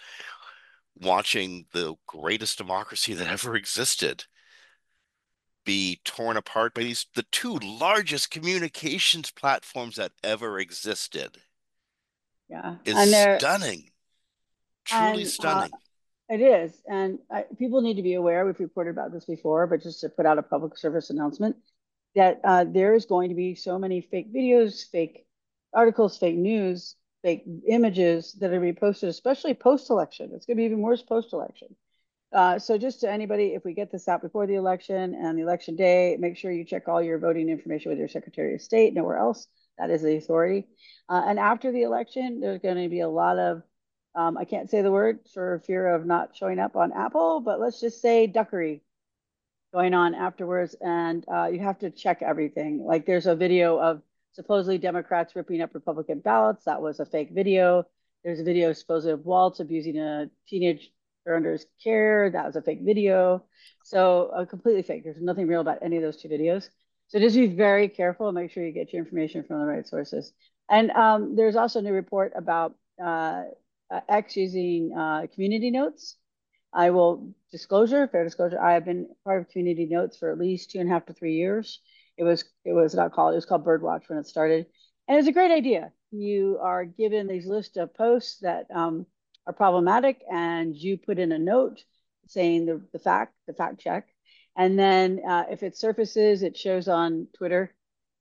C: watching the greatest democracy that ever existed be torn apart by these the two largest communications platforms that ever existed
D: yeah,
C: is
D: and they're
C: stunning, truly
D: and uh,
C: stunning.
D: it is, and I, people need to be aware. We've reported about this before, but just to put out a public service announcement that uh, there is going to be so many fake videos, fake articles, fake news, fake images that are going to be posted, especially post-election. It's going to be even worse post-election. Uh, so just to anybody, if we get this out before the election and the election day, make sure you check all your voting information with your Secretary of State, nowhere else. That is the authority. Uh, and after the election, there's going to be a lot of, um, I can't say the word for fear of not showing up on Apple, but let's just say duckery going on afterwards. And uh, you have to check everything. Like there's a video of supposedly Democrats ripping up Republican ballots. That was a fake video. There's a video supposedly of Waltz abusing a teenage or under his care. That was a fake video. So uh, completely fake. There's nothing real about any of those two videos. So just be very careful and make sure you get your information from the right sources. And um, there's also a new report about uh, uh, X using uh, community notes. I will disclosure, fair disclosure. I have been part of community notes for at least two and a half to three years. It was it was not called it was called Birdwatch when it started, and it's a great idea. You are given these list of posts that um, are problematic, and you put in a note saying the the fact the fact check, and then uh, if it surfaces, it shows on Twitter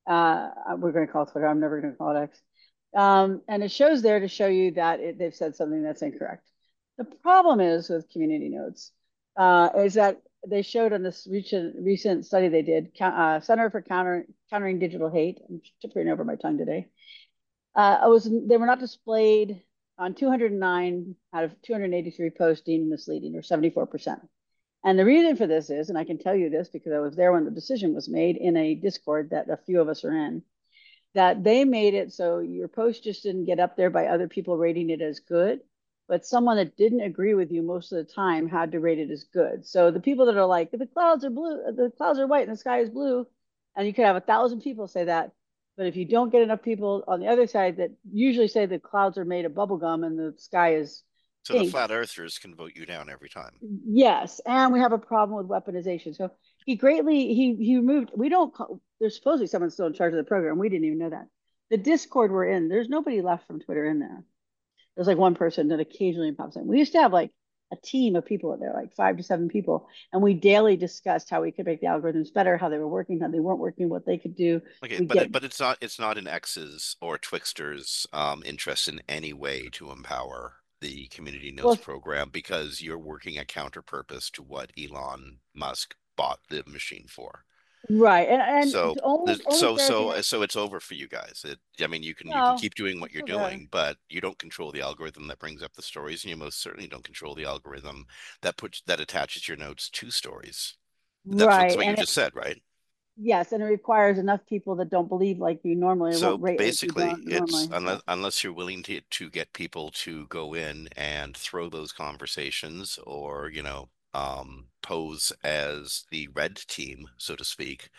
D: Uh, we're going to call it Twitter. I'm never going to call it X. Um, and it shows there to show you that it, they've said something that's incorrect. The problem is with community notes uh, is that they showed on this recent recent study they did, uh, Center for Counter, Countering Digital Hate. I'm tripping over my tongue today. Uh, it was they were not displayed on two hundred nine out of two hundred eighty-three posts deemed misleading, or seventy-four percent. And the reason for this is, and I can tell you this because I was there when the decision was made in a Discord that a few of us are in, that they made it so your post just didn't get up there by other people rating it as good, but someone that didn't agree with you most of the time had to rate it as good. So the people that are like, the clouds are blue, the clouds are white and the sky is blue, and you could have a thousand people say that. But if you don't get enough people on the other side that usually say the clouds are made of bubble gum and the sky is
C: So the
D: pink,
C: flat earthers can vote you down every time.
D: yes, and we have a problem with weaponization. So he greatly he he removed. We don't. Call, there's supposedly someone still in charge of the program. We didn't even know that. The Discord we're in, there's nobody left from Twitter in there. There's like one person that occasionally pops in. We used to have like a team of people in there, like five to seven people, and we daily discussed how we could make the algorithms better, how they were working, how they weren't working, what they could do.
C: Okay,
D: We
C: but
D: get
C: it, but it's not it's not in X's or Twixter's um, interest in any way to empower the Community Notes
D: well,
C: program because you're working a counter purpose to what Elon Musk bought the machine for.
D: right, and and
C: So
D: the only only
C: so
D: fair thing.
C: so
D: I,
C: so it's over for you guys. It, I mean, you can you can
D: no,
C: keep doing what
D: it's
C: you're
D: still there.
C: doing, but you don't control the algorithm that brings up the stories, and you most certainly don't control the algorithm that puts that attaches your notes to stories. That's what, that's
D: Right,
C: what you
D: and it,
C: just said, right?
D: yes, and it requires enough people that don't believe like you normally,
C: So
D: won't rate like you
C: basically,
D: don't
C: it's
D: normally. Yeah.
C: unless unless you're willing to to get people to go in and throw those conversations or, you know, um, pose as the red team, so to speak,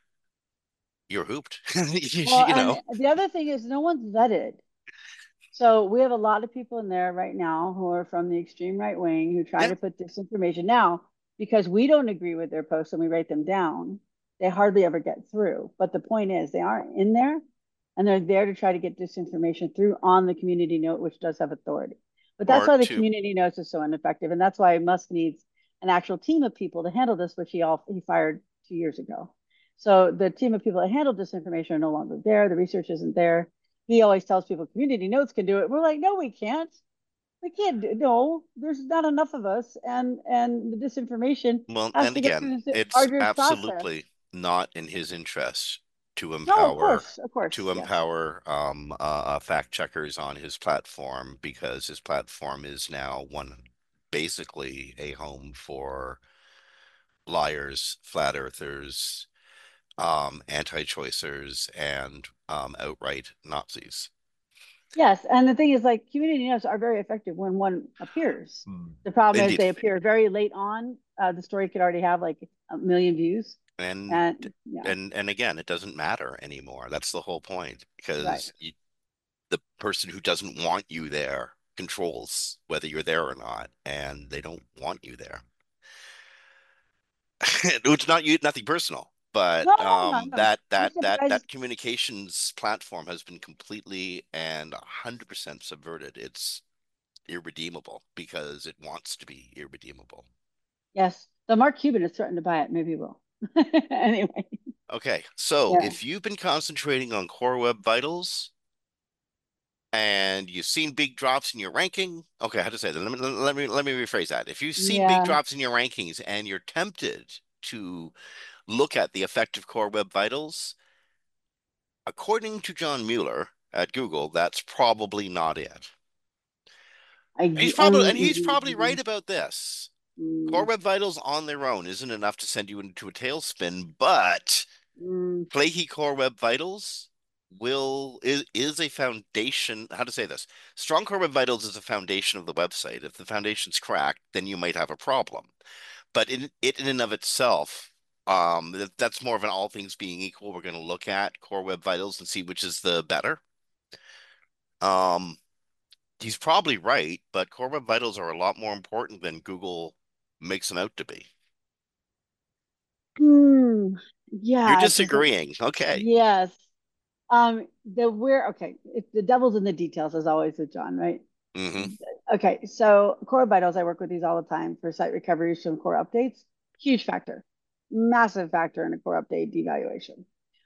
C: you're hooped. You,
D: Well,
C: you know,
D: and the other thing is no one's vetted. So we have a lot of people in there right now who are from the extreme right wing who try
C: yeah,
D: to put disinformation. Now, because we don't agree with their posts and we write them down, they hardly ever get through. But the point is, they aren't in there and they're there to try to get disinformation through on the community note, which does have authority. But that's
C: or
D: why the
C: to
D: community notes is so ineffective. And that's why Musk needs an actual team of people to handle this, which he all he fired two years ago. So the team of people that handle disinformation are no longer there. The research isn't there. He always tells people community notes can do it. We're like, no, we can't. We can't do no, there's not enough of us, and and the disinformation
C: well,
D: has
C: and
D: to get
C: again,
D: through this
C: it's
D: arduous process.
C: absolutely not in his interest to
D: No, of
C: empower
D: course, of course,
C: to
D: yes.
C: empower um, uh, uh, fact checkers on his platform because his platform is now one basically a home for liars, flat earthers, um, anti-choicers, and um, outright Nazis.
D: Yes, and the thing is, like, community notes are very effective when one appears.
C: Mm.
D: The problem is
C: Indeed.
D: they appear very late on. Uh, the story could already have like a million views,
C: And
D: and yeah,
C: and and again, it doesn't matter anymore. That's the whole point
D: right.
C: because you, the person who doesn't want you there controls whether you're there or not, and they don't want you there. It's not you, nothing personal, but
D: No, no, no,
C: um,
D: no.
C: that
D: I'm
C: that
D: saying,
C: that
D: guys,
C: that communications platform has been completely and one hundred percent subverted. It's irredeemable because it wants to be irredeemable.
D: yes, the Mark Cuban is threatened to buy it. Maybe he will. Anyway,
C: Okay, so
D: yeah,
C: if you've been concentrating on Core Web Vitals and you've seen big drops in your ranking, okay, how to say that? Let me let me let me rephrase that. If you've seen big
D: yeah.
C: drops in your rankings and you're tempted to look at the effect of Core Web Vitals, according to John Mueller at Google, that's probably not it.
D: I
C: And he's
D: do.
C: probably and he's probably
D: Um,
C: right about this. Core
D: mm,
C: Web Vitals on their own isn't enough to send you into a tailspin, but
D: mm,
C: Flaky Core Web Vitals will is is a foundation. How to say this? Strong Core Web Vitals is a foundation of the website. If the foundation's cracked, then you might have a problem. But in it in and of itself, um, that, that's more of an all things being equal. We're going to look at Core Web Vitals and see which is the better. Um, he's probably right, but Core Web Vitals are a lot more important than Google makes them out to be.
D: mm,
C: You're
D: yeah, because
C: disagreeing. Okay.
D: yes. Um, the where okay, it, the devil's in the details as always with John, right?
C: Hmm.
D: Okay, so core vitals, I work with these all the time for site recoveries from core updates. Huge factor, massive factor in a core update devaluation.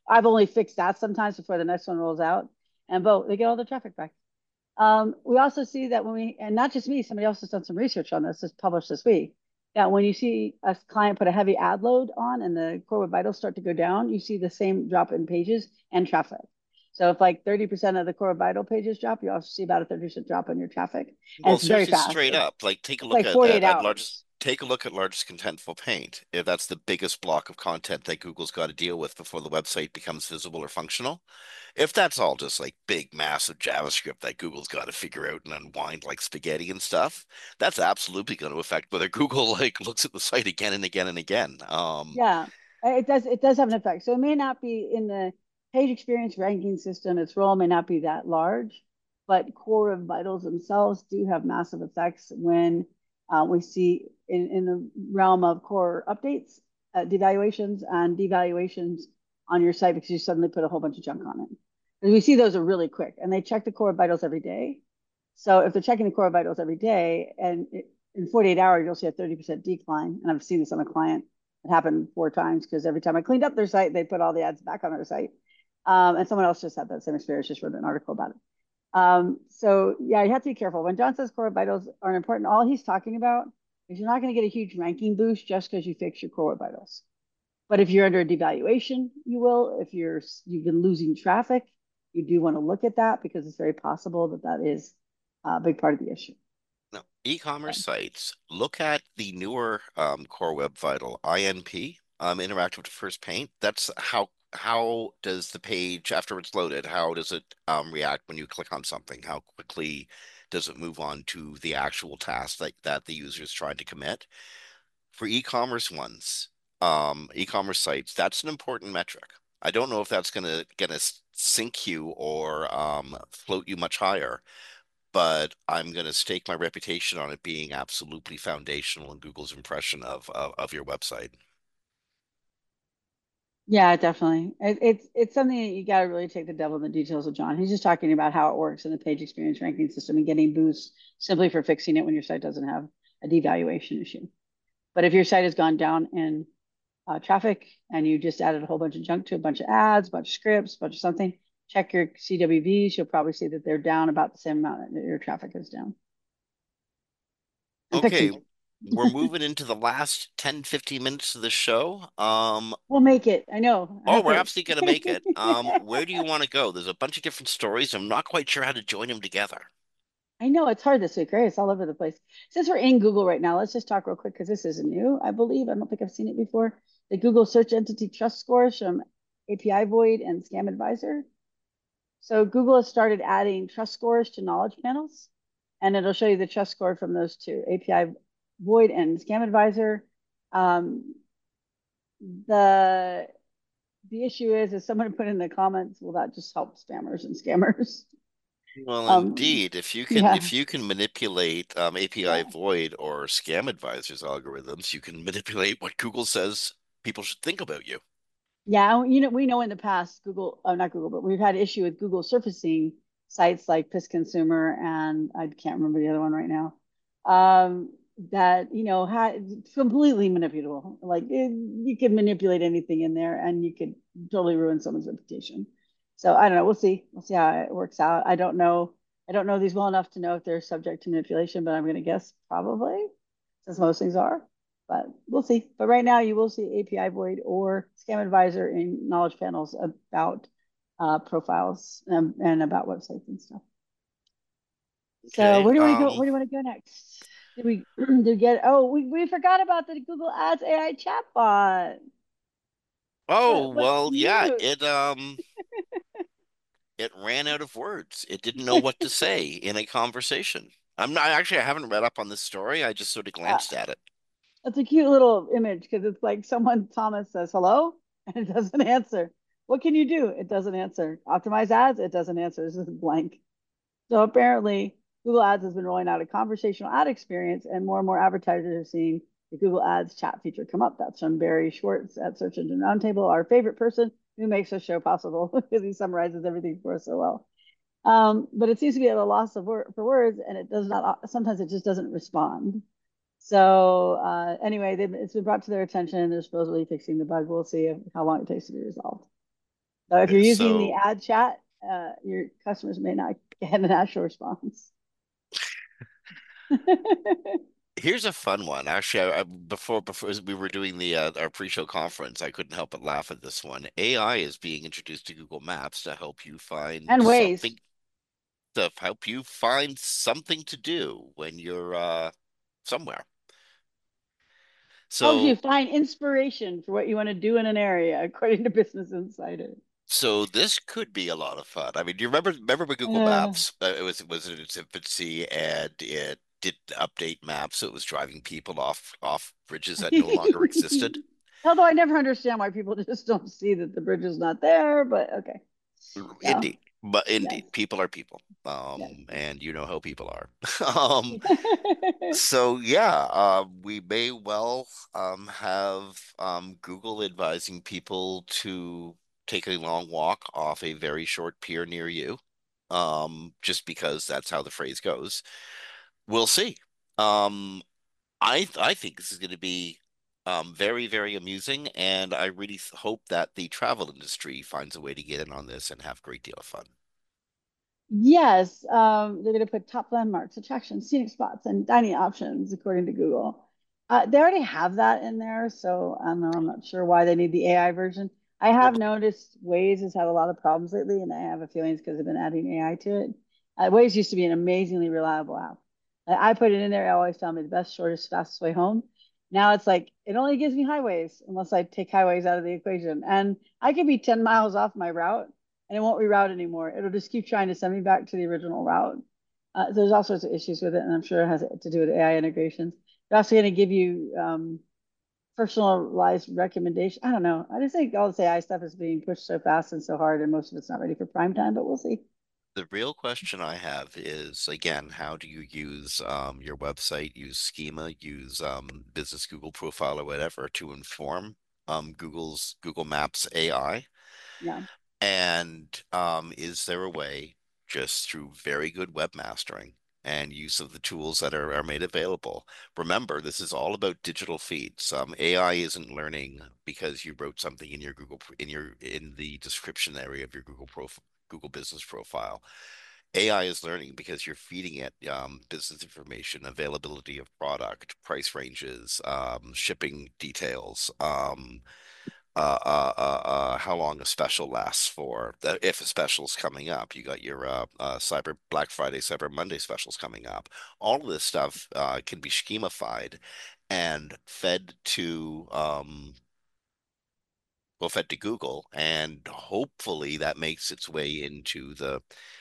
D: I've only fixed that sometimes before the next one rolls out, and both they get all the traffic back. Um, we also see that when we, and not just me, somebody else has done some research on this, just published this week, that when you see a client put a heavy ad load on and the core web vitals start to go down, you see the same drop in pages and traffic. So if like thirty percent of the core vital pages drop, you also see about a thirty percent drop in your traffic. And
C: Well,
D: it's very
C: seriously,
D: fast.
C: straight
D: It's,
C: up, like take a
D: it's
C: look
D: like
C: at
D: forty-eight
C: at, at largest
D: hours.
C: take a look at largest contentful paint. If that's the biggest block of content that Google's got to deal with before the website becomes visible or functional. If that's all just like big, massive JavaScript that Google's got to figure out and unwind like spaghetti and stuff, that's absolutely going to affect whether Google like looks at the site again and again and again. Um,
D: Yeah, it does. It does have an effect. So it may not be in the page experience ranking system. Its role may not be that large, but core of vitals themselves do have massive effects when uh, we see in, in the realm of core updates, uh, devaluations, and devaluations on your site because you suddenly put a whole bunch of junk on it. Because we see those are really quick, and they check the core vitals every day. So if they're checking the core vitals every day, and it, in forty-eight hours you'll see a thirty percent decline, and I've seen this on a client. It happened four times because every time I cleaned up their site, they put all the ads back on their site. Um, and someone else just had that same experience, just wrote an article about it. Um, so yeah, you have to be careful. When John says core vitals are important, all he's talking about is you're not going to get a huge ranking boost just because you fix your core vitals. But if you're under a devaluation, you will. If you're you've been losing traffic, you do want to look at that because it's very possible that that is a big part of the issue.
C: no, e-commerce
D: So,
C: sites, look at the newer um, Core Web Vital I N P, um, interactive first paint. That's how how does the page after it's loaded, how does it um, react when you click on something? How quickly does it move on to the actual task that, that the user is trying to commit? For e-commerce ones, um, e-commerce sites, that's an important metric. I don't know if that's gonna gonna sink you or um, float you much higher, but I'm going to stake my reputation on it being absolutely foundational in Google's impression of of, of your website.
D: yeah, definitely. It, it's it's something that you got to really take the devil in the details with John. He's just talking about how it works in the page experience ranking system and getting boosts simply for fixing it when your site doesn't have a devaluation issue. But if your site has gone down in uh, traffic and you just added a whole bunch of junk to a bunch of ads, a bunch of scripts, a bunch of something, check your C W Vs. You'll probably see that they're down about the same amount that your traffic is down. And fix
C: Okay,
D: them.
C: we're moving into the last ten, fifteen minutes of the show. Um,
D: We'll make it. I know. I
C: oh,
D: have
C: we're
D: to.
C: absolutely going to make it. Um, where do you want to go? There's a bunch of different stories. I'm not quite sure how to join them together.
D: I know it's hard this week, right? It's all over the place. Since we're in Google right now, let's just talk real quick because this isn't new, I believe. I don't think I've seen it before. The Google Search Entity Trust Scores from A P I Void and Scam Advisor. So Google has started adding trust scores to knowledge panels, and it'll show you the trust score from those two, A P I Void and Scam Advisor. Um, the the issue is, as someone put in the comments, will that just help spammers and scammers?
C: Well,
D: Um,
C: indeed, if you can
D: yeah,
C: if you can manipulate um, A P I
D: yeah.
C: void or Scam Advisor's algorithms, you can manipulate what Google says people should think about you.
D: Yeah, you know, we know in the past Google, uh, not Google, but we've had issue with Google surfacing sites like Piss Consumer and I can't remember the other one right now. Um, that you know had completely manipulable. Like it, you could manipulate anything in there, and you could totally ruin someone's reputation. So I don't know. We'll see. We'll see how it works out. I don't know. I don't know these well enough to know if they're subject to manipulation, but I'm going to guess probably, since most things are. But we'll see. But right now, you will see A P I Void or Scam Advisor in knowledge panels about uh, profiles and, and about websites and stuff. So
C: Okay.
D: where do you want to go?
C: Um,
D: Where do you want to go next? Did we did we get? Oh, we, we forgot about the Google Ads A I chatbot.
C: oh,
D: What what's
C: well, yeah,
D: new?
C: it um it ran out of words. It didn't know what to say in a conversation. I'm not actually I haven't read up on this story. I just sort of
D: Uh,
C: glanced at it.
D: That's a cute little image because it's like someone, Thomas says hello and it doesn't answer. What can you do? It doesn't answer. Optimize ads? It doesn't answer. It's just blank. So apparently, Google Ads has been rolling out a conversational ad experience, and more and more advertisers are seeing the Google Ads chat feature come up. That's from Barry Schwartz at Search Engine Roundtable, our favorite person who makes our show possible because he summarizes everything for us so well. Um, but it seems to be at a loss of word for words, and it does not. Sometimes it just doesn't respond. So uh, anyway, it's been brought to their attention. They're supposedly fixing the bug. We'll see if, how long it takes to be resolved. So if you're using the
C: So
D: ad chat, uh, your customers may not get an actual response.
C: here's a fun one. Actually, I, I, before before we were doing the uh, our pre-show conference, I couldn't help but laugh at this one. A I is being introduced to Google Maps to help you find
D: And Waze
C: something to help you find something to do when you're uh, somewhere.
D: helps you
C: So
D: find inspiration for what you want to do in an area, according to Business Insider.
C: so this could be a lot of fun. I mean, do you remember remember when Google
D: Uh,
C: Maps uh, it was was in its infancy and it did update maps, so it was driving people off off bridges that no longer existed?
D: Although I never understand why people just don't see that the bridge is not there, but okay. So,
C: Indeed. But
D: yes,
C: indeed, people are people.
D: yes.
C: Um, and you know how people are. Um, so yeah, uh, we may well um have um Google advising people to take a long walk off a very short pier near you. Um, just because that's how the phrase goes. We'll see. Um, I I think this is going to be um very, very amusing, and I really th- hope that the travel industry finds a way to get in on this and have a great deal of fun.
D: Yes, um, they're going to put top landmarks, attractions, scenic spots, and dining options, according to Google. Uh, they already have that in there, so I don't know, I'm not sure why they need the A I version. I
C: Well,
D: have
C: but
D: noticed Waze has had a lot of problems lately, and I have a feeling it's because they've been adding A I to it. Uh, Waze used to be an amazingly reliable app. I I put it in there, it always tell me the best, shortest, fastest way home. Now it's like it only gives me highways unless I take highways out of the equation, and I could be ten miles off my route and it won't reroute anymore. It'll just keep trying to send me back to the original route. Uh, there's all sorts of issues with it, and I'm sure it has to do with A I integrations. They're also going to give you um, personalized recommendation. I don't know. I just think all this A I stuff is being pushed so fast and so hard, and most of it's not ready for prime time. But we'll see.
C: the real question I have is, again, how do you use um, your website, use schema, use um, Business Google Profile or whatever to inform um, Google's Google Maps A I?
D: Yeah,
C: And um, is there a way, just through very good webmastering and use of the tools that are, are made available? Remember, this is all about digital feeds. Um, A I isn't learning because you wrote something in your Google in your in the description area of your Google profile. Google Business Profile. A I is learning because you're feeding it um, business information, availability of product, price ranges, um, shipping details, um, uh, uh, uh, uh, how long a special lasts for, if a special is coming up. You got your uh, uh, Cyber Black Friday, Cyber Monday specials coming up. All of this stuff uh, can be schemified and fed to um, well, fed to Google, and hopefully that makes its way into the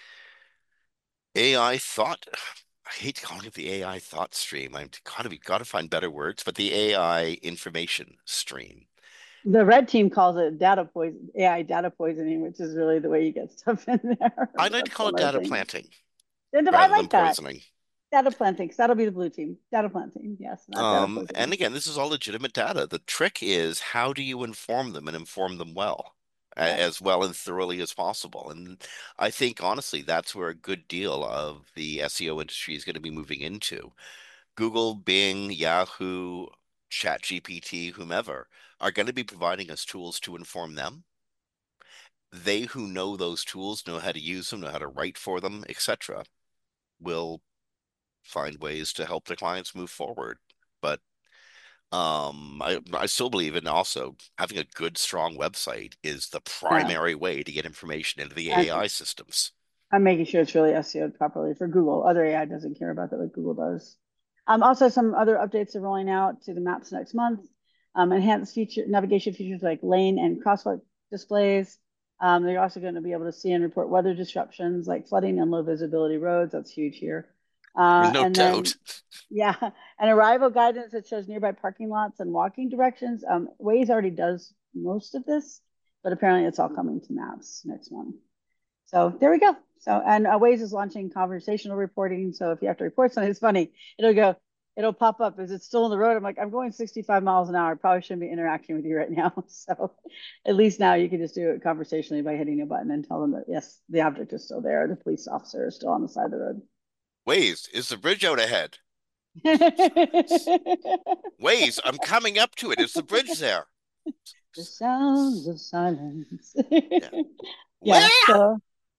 C: A I thought. I hate calling it the A I thought stream. I've got to got to find better words, but the A I information stream.
D: the red team calls it data poison, A I data poisoning, which is really the way you get stuff in there.
C: I
D: But
C: like to
D: that's
C: call
D: one
C: it
D: other
C: data
D: thing.
C: planting
D: I
C: rather than
D: like that.
C: poisoning.
D: Data planting. That'll be the blue team. Data planting. Yes, not data
C: Um, and
D: poisoning.
C: again, this is all legitimate data. The trick is, how do you inform them and inform them well,
D: Yes.
C: as well and thoroughly as possible? And I think honestly, that's where a good deal of the S E O industry is going to be moving into. Google, Bing, Yahoo, ChatGPT, whomever are going to be providing us tools to inform them. They who know those tools, know how to use them, know how to write for them, et cetera, will find ways to help the clients move forward. But Um, I I still believe in also having a good, strong website is the
D: Yeah.
C: primary way to get information into the
D: And
C: A I systems.
D: I'm making sure it's really S E O'd properly for Google. Other A I doesn't care about that like Google does. Um, also, some other updates are rolling out to the maps next month. Um, enhanced feature navigation features like lane and crosswalk displays. Um, they're also going to be able to see and report weather disruptions like flooding and low visibility roads. That's huge here. Uh,
C: No
D: and then,
C: doubt.
D: yeah, an arrival guidance that shows nearby parking lots and walking directions. Um, Waze already does most of this, but apparently it's all coming to Maps next month. So there we go. So, and uh, Waze is launching conversational reporting. So if you have to report something, it's funny. It'll go, it'll pop up. Is it still on the road? I'm like, I'm going sixty-five miles an hour. I probably shouldn't be interacting with you right now. So at least now you can just do it conversationally by hitting a button and tell them that, yes, the object is still there. The police officer is still on the side of the road.
C: Waze, is the bridge out ahead?
D: Yeah,
C: Waze, I'm coming up to it. Is the bridge there?
D: The sounds of silence.
C: Yeah.
D: Yeah.
C: Well,
D: So,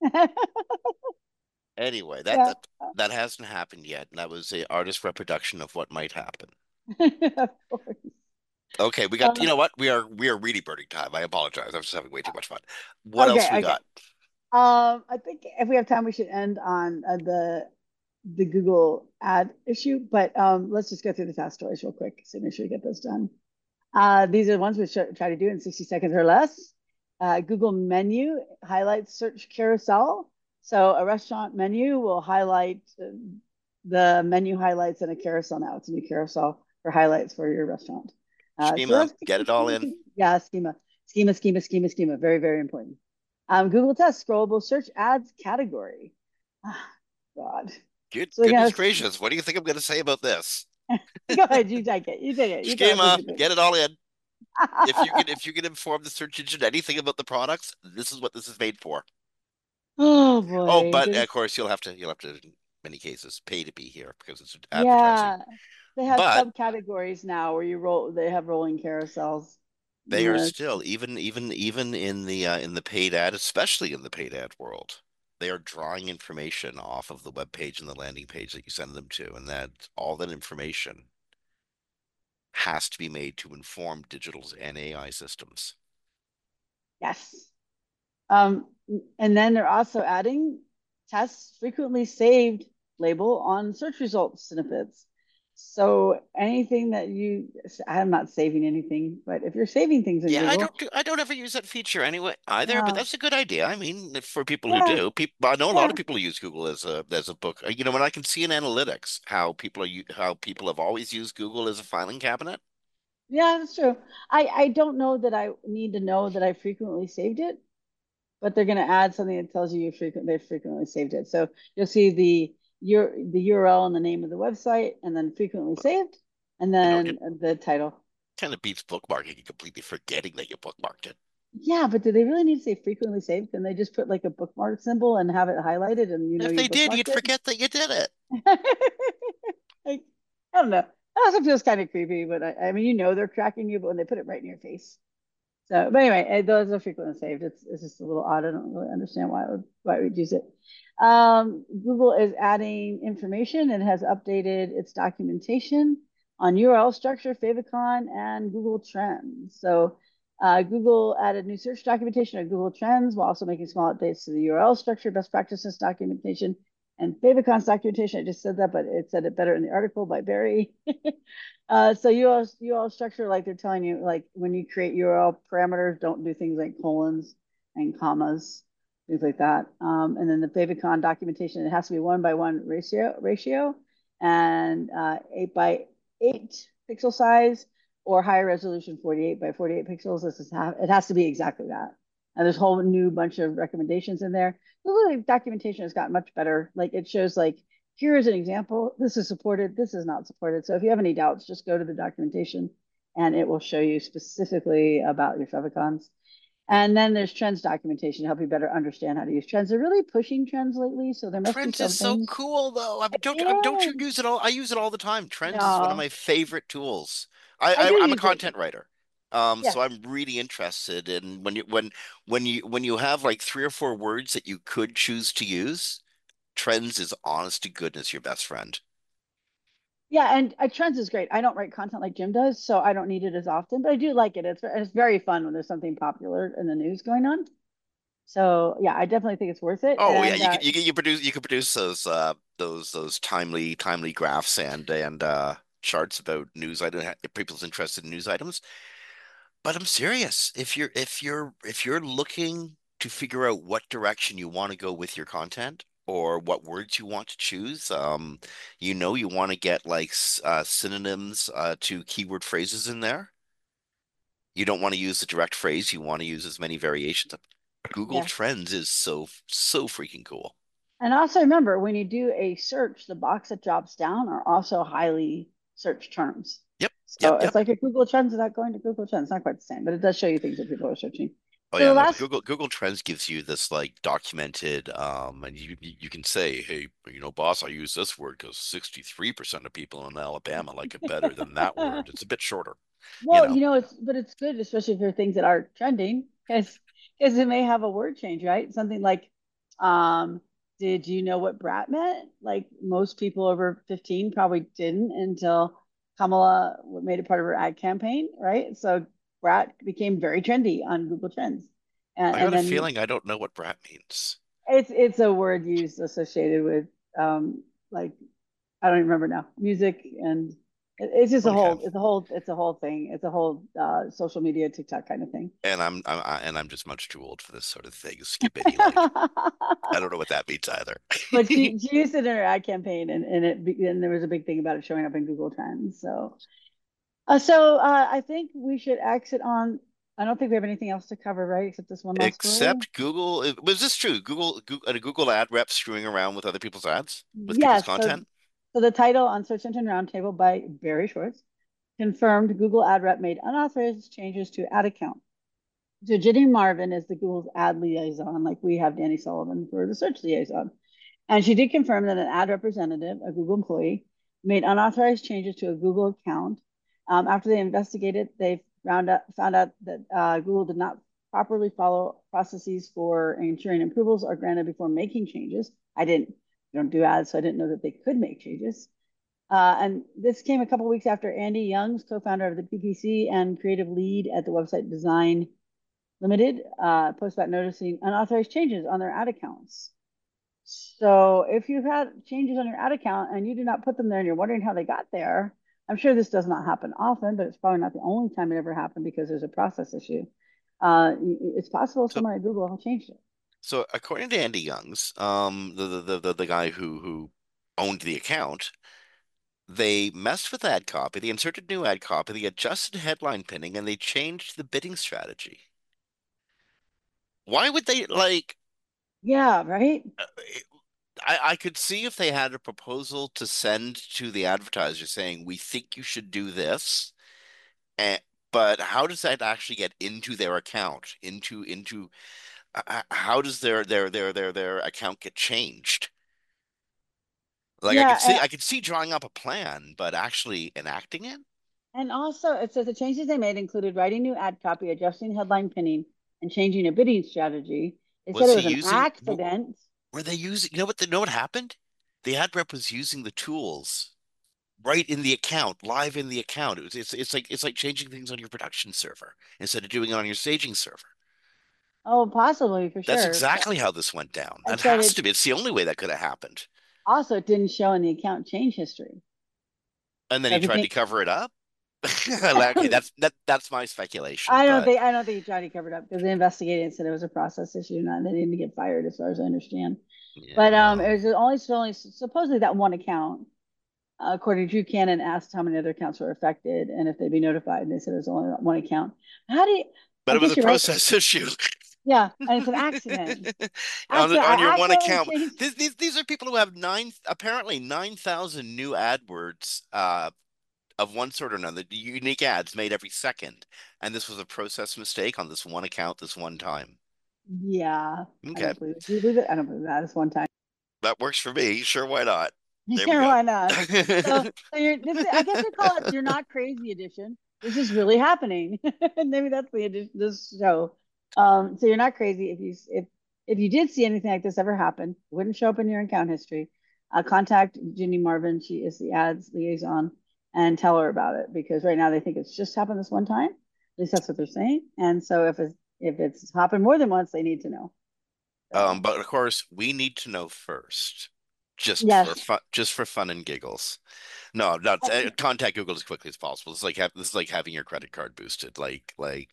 C: anyway, that
D: yeah.
C: that that hasn't happened yet, and that was a artist reproduction of what might happen.
D: Of course.
C: Okay, we got, you
D: Uh,
C: know what? We are we are really burning time. I apologize. I'm just having way too much fun. What else
D: okay.
C: we
D: Okay.
C: got?
D: Um, I think if we have time, we should end on uh, the the Google ad issue. But um, let's just go through the fast stories real quick, so make sure we get those done. Uh, these are the ones we should try to do in sixty seconds or less. Uh, Google menu highlights search carousel. So a restaurant menu will highlight uh, the menu highlights in a carousel now. It's a new carousel for highlights for your restaurant. Uh, so
C: Schema,
D: that's
C: get it all in.
D: yeah, schema, schema, schema, schema, schema. Very, very important. Um, Google Test scrollable search ads category. Ah, God.
C: Good
D: So again,
C: goodness gracious, what do you think I'm going to say about this?
D: go ahead. You take it. You take it. You throw
C: Schema,
D: it.
C: get it all in. If you can if you can inform the search engine anything about the products, this is what this is made for.
D: Oh
C: Oh,
D: boy,
C: but of
D: this
C: course you'll have to you'll have to in many cases pay to be here because it's advertising.
D: yeah. They have
C: But
D: subcategories now where you roll. They have rolling carousels.
C: they are
D: Yeah,
C: still even even even in the uh, in the paid ad, especially in the paid ad world, they are drawing information off of the web page and the landing page that you send them to, and that all that information has to be made to inform digital and A I systems.
D: yes. Um, and then they're also adding tests frequently saved label on search results snippets. So anything that you, I'm not saving anything, but if you're saving things in
C: Yeah, I
D: Google,
C: don't do I don't ever use that feature anyway either, but
D: yeah,
C: that's a good idea. I mean, for people who
D: yeah,
C: do, people I know a lot
D: yeah,
C: of people use Google as a as a book. You know, when I can see in analytics how people are how people have always used Google as a filing cabinet.
D: yeah, that's true. I I don't know that I need to know that I frequently saved it, but they're going to add something that tells you you frequent they frequently saved it. So you'll see the your the U R L and the name of the website, and then frequently saved, and
C: You know, it
D: then the title.
C: kind of beats bookmarking and completely forgetting that you bookmarked it.
D: Yeah, but do they really need to say frequently saved? Can they just put like a bookmark symbol and have it highlighted, and you know
C: If
D: you
C: they did,
D: bookmarked
C: you'd
D: it?
C: forget that you did it.
D: Like, I don't know. That also feels kind of creepy, but I, I mean, you know they're tracking you, but when they put it right in your face. So, but anyway, eh, those are frequently saved. It's it's just a little odd. I don't really understand why it would why it would use it. Um, Google is adding information and has updated its documentation on U R L structure, favicon, and Google Trends. So, uh, Google added new search documentation on Google Trends while also making small updates to the U R L structure, best practices documentation, and favicons documentation. I just said that, but it said it better in the article by Barry. Uh, so U R L, U R L structure, like they're telling you, like when you create U R L parameters, don't do things like colons and commas, things like that. Um, and then the favicon documentation, it has to be one by one ratio, ratio, and uh, eight by eight pixel size or higher resolution, forty-eight by forty-eight pixels. This is how it has to be exactly that. And there's a whole new bunch of recommendations in there. The documentation has gotten much better. Like it shows like here is an example. This is supported. This is not supported. So if you have any doubts, just go to the documentation and it will show you specifically about your favicons. And then there's trends documentation to help you better understand how to use trends. They're really pushing trends lately, so there must be
C: Trends is
D: some
C: so
D: things.
C: cool though. I mean, don't uh, don't
D: Yeah.
C: you use it all? I use it all the time. Trends is one of
D: No,
C: my favorite tools. I,
D: I do
C: I I'm a
D: use it.
C: content writer. Um,
D: Yeah.
C: so I'm really interested in when you when when you when you have like three or four words that you could choose to use, trends is honest to goodness your best friend.
D: Yeah, and uh, trends is great. I don't write content like Jim does, so I don't need it as often, but I do like it. It's it's very fun when there's something popular in the news going on. So yeah, I definitely think it's worth it.
C: Oh yeah,
D: And
C: you
D: uh,
C: could you could you produce you could produce those uh those those timely timely graphs and and uh charts about news item people's interested in news items. But I'm serious. If you're if you're if you're looking to figure out what direction you want to go with your content or what words you want to choose, um, you know you want to get like s- uh, synonyms uh, to keyword phrases in there. You don't want to use the direct phrase. You want to use as many variations. Google
D: yes.
C: Trends is so so freaking cool.
D: And also remember, when you do a search, the box that drops down are also highly searched terms.
C: Yep,
D: So
C: yep,
D: it's
C: yep.
D: like a Google Trends without going to Google Trends. It's not quite the same, but it does show you things that people are searching.
C: Oh
D: So
C: yeah,
D: the
C: no, but
D: last,
C: Google Google Trends gives you this like documented, um, and you you you can say, hey, you know, boss, I use this word because sixty-three percent of people in Alabama like it better than that word. It's a bit shorter. you
D: Well,
C: know.
D: you know, it's but it's good, especially for things that are trending, because because it may have a word change, right? Something like, um, did you know what brat meant? Like most people over fifteen probably didn't until Kamala made it part of her ad campaign, right? So brat became very trendy on Google Trends, and
C: I
D: and
C: got a
D: then
C: feeling I don't know what brat means.
D: it's it's a word used associated with um like I don't even remember now. Music and it, it's just a
C: Okay.
D: whole, it's a whole, it's a whole thing. It's a whole uh, social media TikTok kind of thing.
C: And I'm, I'm I, and I'm just much too old for this sort of thing. Skibbity like. I don't know what that means either.
D: But she she used it in her ad campaign, and and it and there was a big thing about it showing up in Google Trends. So uh, so uh, I think we should exit on. I don't think we have anything else to cover, right? Except this one last story.
C: Except Google, uh, was this true? Google, Google, a Google ad rep screwing around with other people's ads, with people's
D: Yes. So
C: content?
D: so the title on Search Engine Roundtable by Barry Schwartz confirmed Google ad rep made unauthorized changes to ad account. So Jenny Marvin is the Google's ad liaison, like we have Danny Sullivan for the search liaison. And she did confirm that an ad representative, a Google employee, made unauthorized changes to a Google account. Um, after they investigated, they found out, found out that uh, Google did not properly follow processes for ensuring approvals are granted before making changes. I didn't, I don't do ads, so I didn't know that they could make changes. Uh, and this came a couple weeks after Andy Youngs, co-founder of the P P C and creative lead at the website Design Limited, uh, post about noticing unauthorized changes on their ad accounts. So if you've had changes on your ad account and you do not put them there and you're wondering how they got there, I'm sure this does not happen often, but it's probably not the only time it ever happened because there's a process issue. Uh, it's possible
C: So,
D: someone at Google changed it.
C: so according to Andy Youngs, um, the the the, the, the guy who who owned the account, they messed with ad copy, they inserted new ad copy, they adjusted headline pinning, and they changed the bidding strategy. Why would they like?
D: Yeah, right.
C: uh, I, I could see if they had a proposal to send to the advertiser saying, we think you should do this. And, but how does that actually get into their account? Into into uh, uh, how does their their their their their account get changed? Like I could see
D: Yeah,
C: I could see drawing up a plan, but actually enacting it?
D: and also, it says the changes they made included writing new ad copy, adjusting headline pinning, and changing a bidding strategy. They said
C: Was
D: it
C: he
D: was an
C: using w-
D: accident.
C: were they using, you know what the, know what happened? The ad rep was using the tools right in the account, live in the account. It was it's it's like it's like changing things on your production server instead of doing it on your staging server.
D: Oh, possibly for
C: That's
D: sure. But
C: exactly how this went down.
D: I
C: That
D: said
C: has
D: it
C: to be. It's the only way that could have happened.
D: also it didn't show in the account change history.
C: And then
D: So
C: he
D: if you
C: tried to
D: think,
C: cover it up. Okay, that's that that's my speculation.
D: I don't
C: But
D: think I don't think he tried to cover it up because they investigated and said it was a process issue, and they didn't get fired, as far as I understand.
C: yeah,
D: But um,
C: well,
D: it was only only supposedly that one account. Uh, according to Drew Cannon, asked how many other accounts were affected and if they'd be notified. And they said it was only one account. How do you?
C: but
D: I
C: it was a
D: guess you're right.
C: process issue.
D: Yeah, and it's an accident.
C: on
D: Accident.
C: on your
D: I
C: one
D: accidentally
C: account.
D: changed.
C: These these these are people who have nine apparently nine thousand new AdWords uh of one sort or another, unique ads made every second. And this was a process mistake on this one account this one time.
D: Yeah, I
C: Okay.
D: don't believe it. Do you believe it? I don't believe that. It's one time.
C: That works for me. Sure, why not? There we
D: Sure,
C: go.
D: why not? So, so you're this. I guess we call it "You're Not Crazy" edition. This is really happening. Maybe that's the edition. This show. Um, so you're not crazy if you if if you did see anything like this ever happen, it wouldn't show up in your account history. Uh, contact Ginny Marvin. She is the ads liaison, and tell her about it because right now they think it's just happened this one time. At least that's what they're saying. And so if it's if it's happened more than once, they need to know.
C: Um,
D: So
C: but of course, we need to know first, just for
D: yes.
C: fun, just for fun and giggles. No, not uh, contact Google as quickly as possible. It's like have, this is like having your credit card boosted. Like like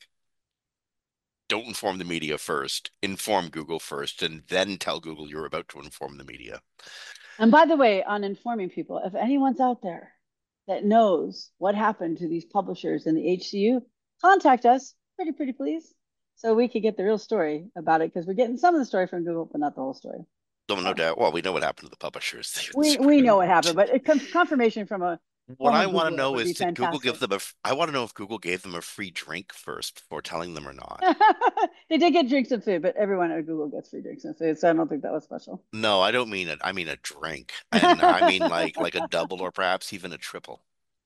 C: don't inform the media first. Inform Google first, and then tell Google you're about to inform the media.
D: And by the way, on informing people, if anyone's out there that knows what happened to these publishers in the H C U, contact us pretty, pretty please, so we could get the real story about it because we're getting some of the story from Google, but not the whole story.
C: So no
D: So
C: doubt. Well, we know what happened to the publishers. They were
D: we we know what
C: screwed.
D: happened, but it, confirmation from a
C: What
D: former
C: I want to
D: Googler
C: know
D: would be
C: is, did Google give
D: fantastic.
C: them a? I want to know if Google gave them a free drink first before telling them or not.
D: They did get drinks and food, but everyone at Google gets free drinks and food, so I don't think that was special.
C: No, I don't mean it. I mean a drink, and I mean like like a double or perhaps even a triple.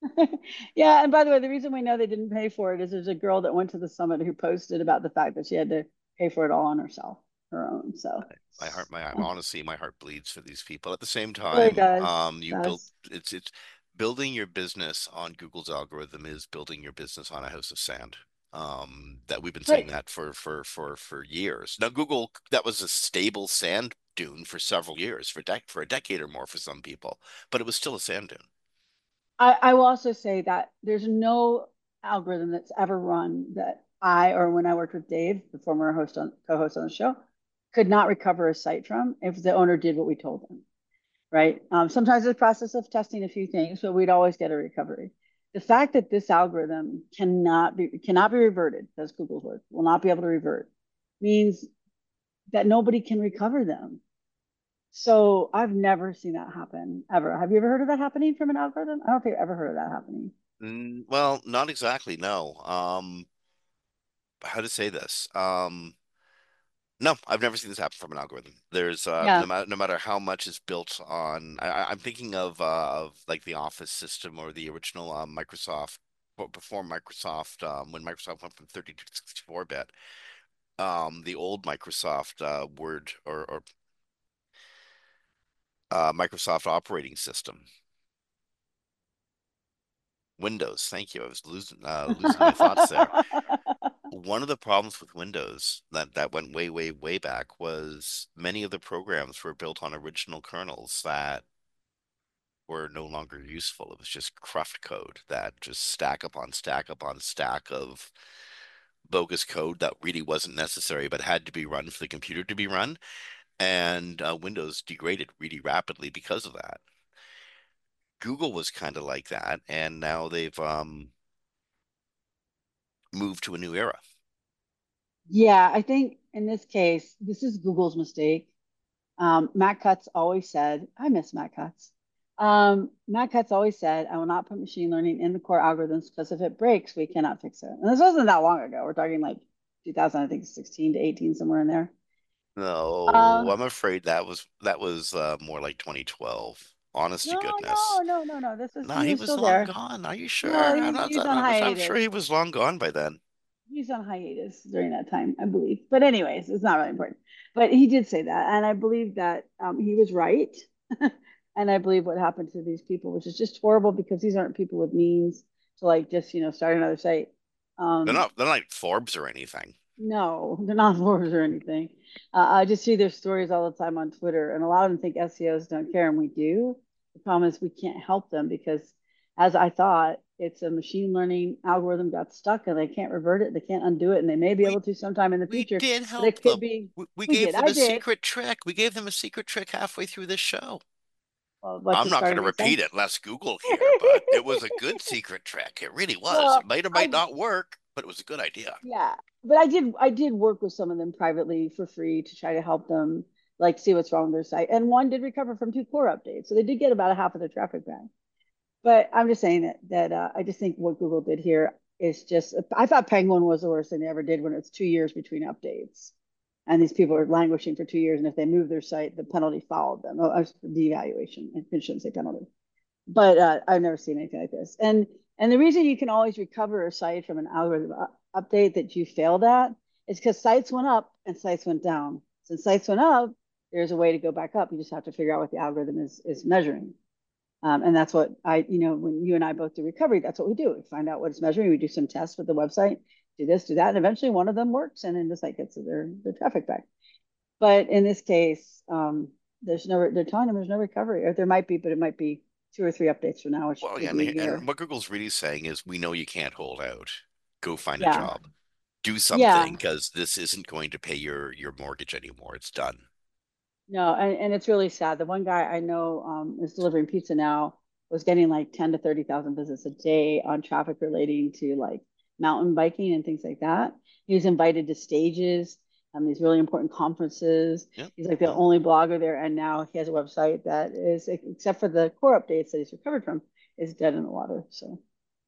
D: Yeah, and by the way, the reason we know they didn't pay for it is there's a girl that went to the summit who posted about the fact that she had to pay for it all on herself, her own. So
C: My heart, my
D: uh,
C: honestly, my heart bleeds for these people. At the same
D: it really
C: time,
D: does.
C: um,
D: It
C: you build
D: does.
C: it's it's building your business on Google's algorithm is building your business on a house of sand. Um, that we've been saying
D: But
C: that for for for for years. Now, Google, that was a stable sand dune for several years, for dec for a decade or more for some people, but it was still a sand dune.
D: I, I will also say that there's no algorithm that's ever run that I, or when I worked with Dave, the former host on co-host on the show, could not recover a site from if the owner did what we told them. Right? Um, sometimes it's a process of testing a few things, but we'd always get a recovery. The fact that this algorithm cannot be cannot be reverted, as Google's word, will not be able to revert, means that nobody can recover them. So I've never seen that happen ever. Have you ever heard of that happening from an algorithm? I don't think I've ever heard of that happening.
C: Mm, well, not exactly, no. Um, how to say this? Um, No, I've never seen this happen from an algorithm. There's uh, no
D: Yeah.
C: matter no matter how much is built on. I, I- I'm thinking of uh, of like the Office system or the original uh, Microsoft, but before Microsoft, um, when Microsoft went from thirty-two to sixty-four bit, um, the old Microsoft uh, Word or, or uh, Microsoft operating system, Windows. Thank you. I was losing uh, losing my thoughts there. One of the problems with Windows that that went way, way, way back was many of the programs were built on original kernels that were no longer useful. It was just cruft code that just stack upon stack upon stack of bogus code that really wasn't necessary but had to be run for the computer to be run. And uh, Windows degraded really rapidly because of that. Google was kind of like that, and now they've um, moved to a new era.
D: Yeah, I think in this case, this is Google's mistake. Um, Matt Cutts always said, I miss Matt Cutts. Um, Matt Cutts always said, I will not put machine learning in the core algorithms because if it breaks, we cannot fix it. And this wasn't that long ago. We're talking like two thousand, I think sixteen to eighteen, somewhere in there.
C: No,
D: Um,
C: I'm afraid that was that was uh, more like twenty twelve. Honest to
D: no,
C: goodness.
D: no, no, no, no. This is
C: No,
D: he
C: he
D: was
C: was
D: still
C: long
D: there.
C: gone. Are you
D: No,
C: sure?
D: he
C: I'm
D: was
C: not.
D: he was on
C: I'm, I'm sure
D: hiatus.
C: he was long gone by then.
D: He's on hiatus during that time, I believe. But anyways, it's not really important. But he did say that, and I believe that um, he was right. And I believe what happened to these people, which is just horrible because these aren't people with means to like just you know start another site.
C: They're
D: Um,
C: not. They're not like Forbes or anything.
D: no, they're not wars or anything. Uh, I just see their stories all the time on Twitter, and a lot of them think S E Os don't care, and we do. The problem is we can't help them because, as I thought, it's a machine learning algorithm got stuck and they can't revert it, they can't undo it, and they may be
C: We
D: able to sometime in the
C: we
D: future,
C: did
D: but it
C: help
D: could
C: them.
D: be.
C: We, we
D: We
C: gave
D: did.
C: them
D: I
C: a
D: did.
C: secret trick. We gave them a secret trick halfway through this show.
D: Well, what
C: I'm
D: to
C: not
D: start
C: going
D: a
C: to
D: new site?
C: repeat it unless Google here, but it was a good secret trick. It really was.
D: Well,
C: It might or might
D: I
C: not work, but it was a good idea.
D: yeah, but I did I did work with some of them privately for free to try to help them like see what's wrong with their site. And one did recover from two core updates. So they did get about a half of their traffic back. But I'm just saying that that uh, I just think what Google did here is just I thought Penguin was the worst thing they ever did when it's two years between updates. And these people are languishing for two years, and if they move their site, the penalty followed them. Oh, I was devaluation. I shouldn't say penalty, but uh, I've never seen anything like this. And and the reason you can always recover a site from an algorithm update that you failed at is because sites went up and sites went down. Since sites went up, there's a way to go back up. You just have to figure out what the algorithm is is measuring. Um, and that's what I, you know, when you and I both do recovery, that's what we do. We find out what it's measuring. We do some tests with the website, do this, do that, and eventually one of them works, and then the site gets their their traffic back. But in this case, um, there's no, they're telling them there's no recovery, or there might be, but it might be two or three updates from now, which
C: Well,
D: could
C: yeah,
D: be a
C: and,
D: year.
C: and what Google's really saying is, we know you can't hold out. Go find a
D: Yeah,
C: job. Do something
D: yeah,
C: because this isn't going to pay your your mortgage anymore. It's done.
D: no, and, and it's really sad. The one guy I know um, is delivering pizza now was getting like ten to thirty thousand visits a day on traffic relating to like mountain biking and things like that. He was invited to stages, um, these really important conferences.
C: Yep.
D: He's like the
C: Yep.
D: only blogger there, and now he has a website that is, except for the core updates that he's recovered from, is dead in the water. So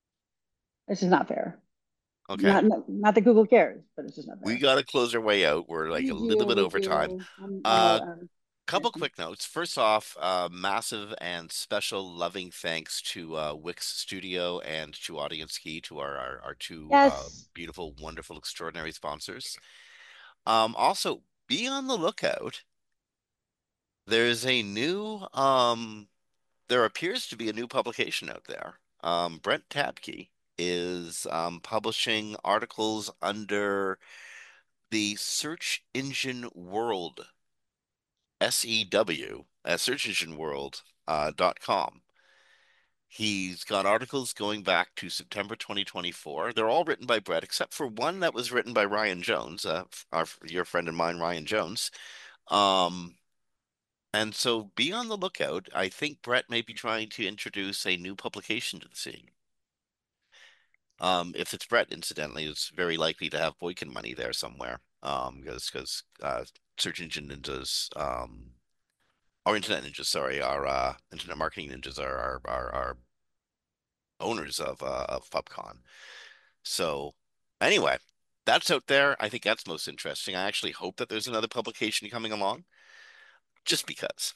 D: it's just not fair.
C: Okay.
D: Not not, not that Google cares, but it's just not
C: We
D: fair.
C: got to close our way out. We're like
D: We
C: a little
D: do,
C: bit
D: we
C: over time.
D: do. I'm, I'm
C: Uh,
D: a, um,
C: couple quick notes. First off, uh, massive and special loving thanks to uh, Wix Studio and to Audience Key, to our our, our two uh,
D: Yes.
C: beautiful, wonderful, extraordinary sponsors. Um, also, be on the lookout. There's a new, um, there appears to be a new publication out there. Um, Brent Tabke is um, publishing articles under the Search Engine World, S E W, uh, Search Engine World uh, dot com. He's got articles going back to September twenty twenty-four. They're all written by Brett, except for one that was written by Ryan Jones, uh, our, your friend and mine, Ryan Jones. Um, and so be on the lookout. I think Brett may be trying to introduce a new publication to the scene. Um, if it's Brett, incidentally, it's very likely to have Boykin money there somewhere. Um, because because uh, Search Engine Ninjas, um, our Internet Ninjas, sorry, our uh, Internet Marketing Ninjas are are are, are owners of uh, of PubCon. So anyway, that's out there. I think that's most interesting. I actually hope that there's another publication coming along, just because.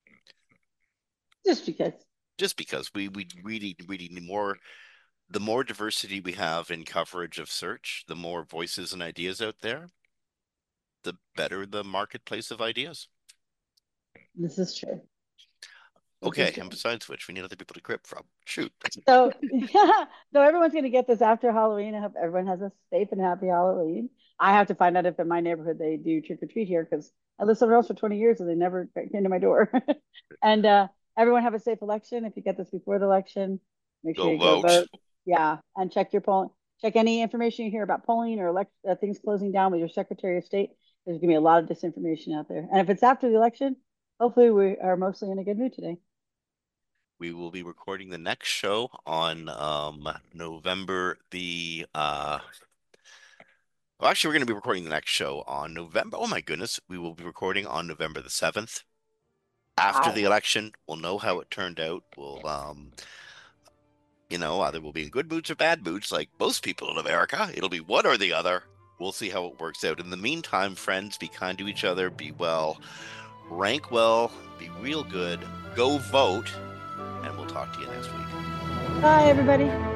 D: Just because.
C: Just because we we really really need more. The more diversity we have in coverage of search, the more voices and ideas out there, the better the marketplace of ideas.
D: This is true. This
C: Okay,
D: is true.
C: and besides which, we need other people to grip from. Shoot.
D: So, so everyone's going to get this after Halloween. I hope everyone has a safe and happy Halloween. I have to find out if in my neighborhood they do trick or treat here because I lived somewhere else for twenty years and they never came to my door. And uh, everyone have a safe election. If you get this before the election, make sure
C: Go
D: you go
C: vote.
D: vote. Yeah, and check your poll. Check any information you hear about polling or elect uh, things closing down with your Secretary of State. There's going to be a lot of disinformation out there. And if it's after the election, hopefully we are mostly in a good mood today.
C: We will be recording the next show on um, November the uh well, actually, we're going to be recording the next show on November. Oh my goodness, we will be recording on November the seventh. After the
D: Wow.
C: election, we'll know how it turned out. We'll um you know, either we'll be in good moods or bad moods, like most people in America. It'll be one or the other. We'll see how it works out. In the meantime, friends, be kind to each other, be well, rank well, be real good, go vote, and we'll talk to you next week.
D: Bye, everybody.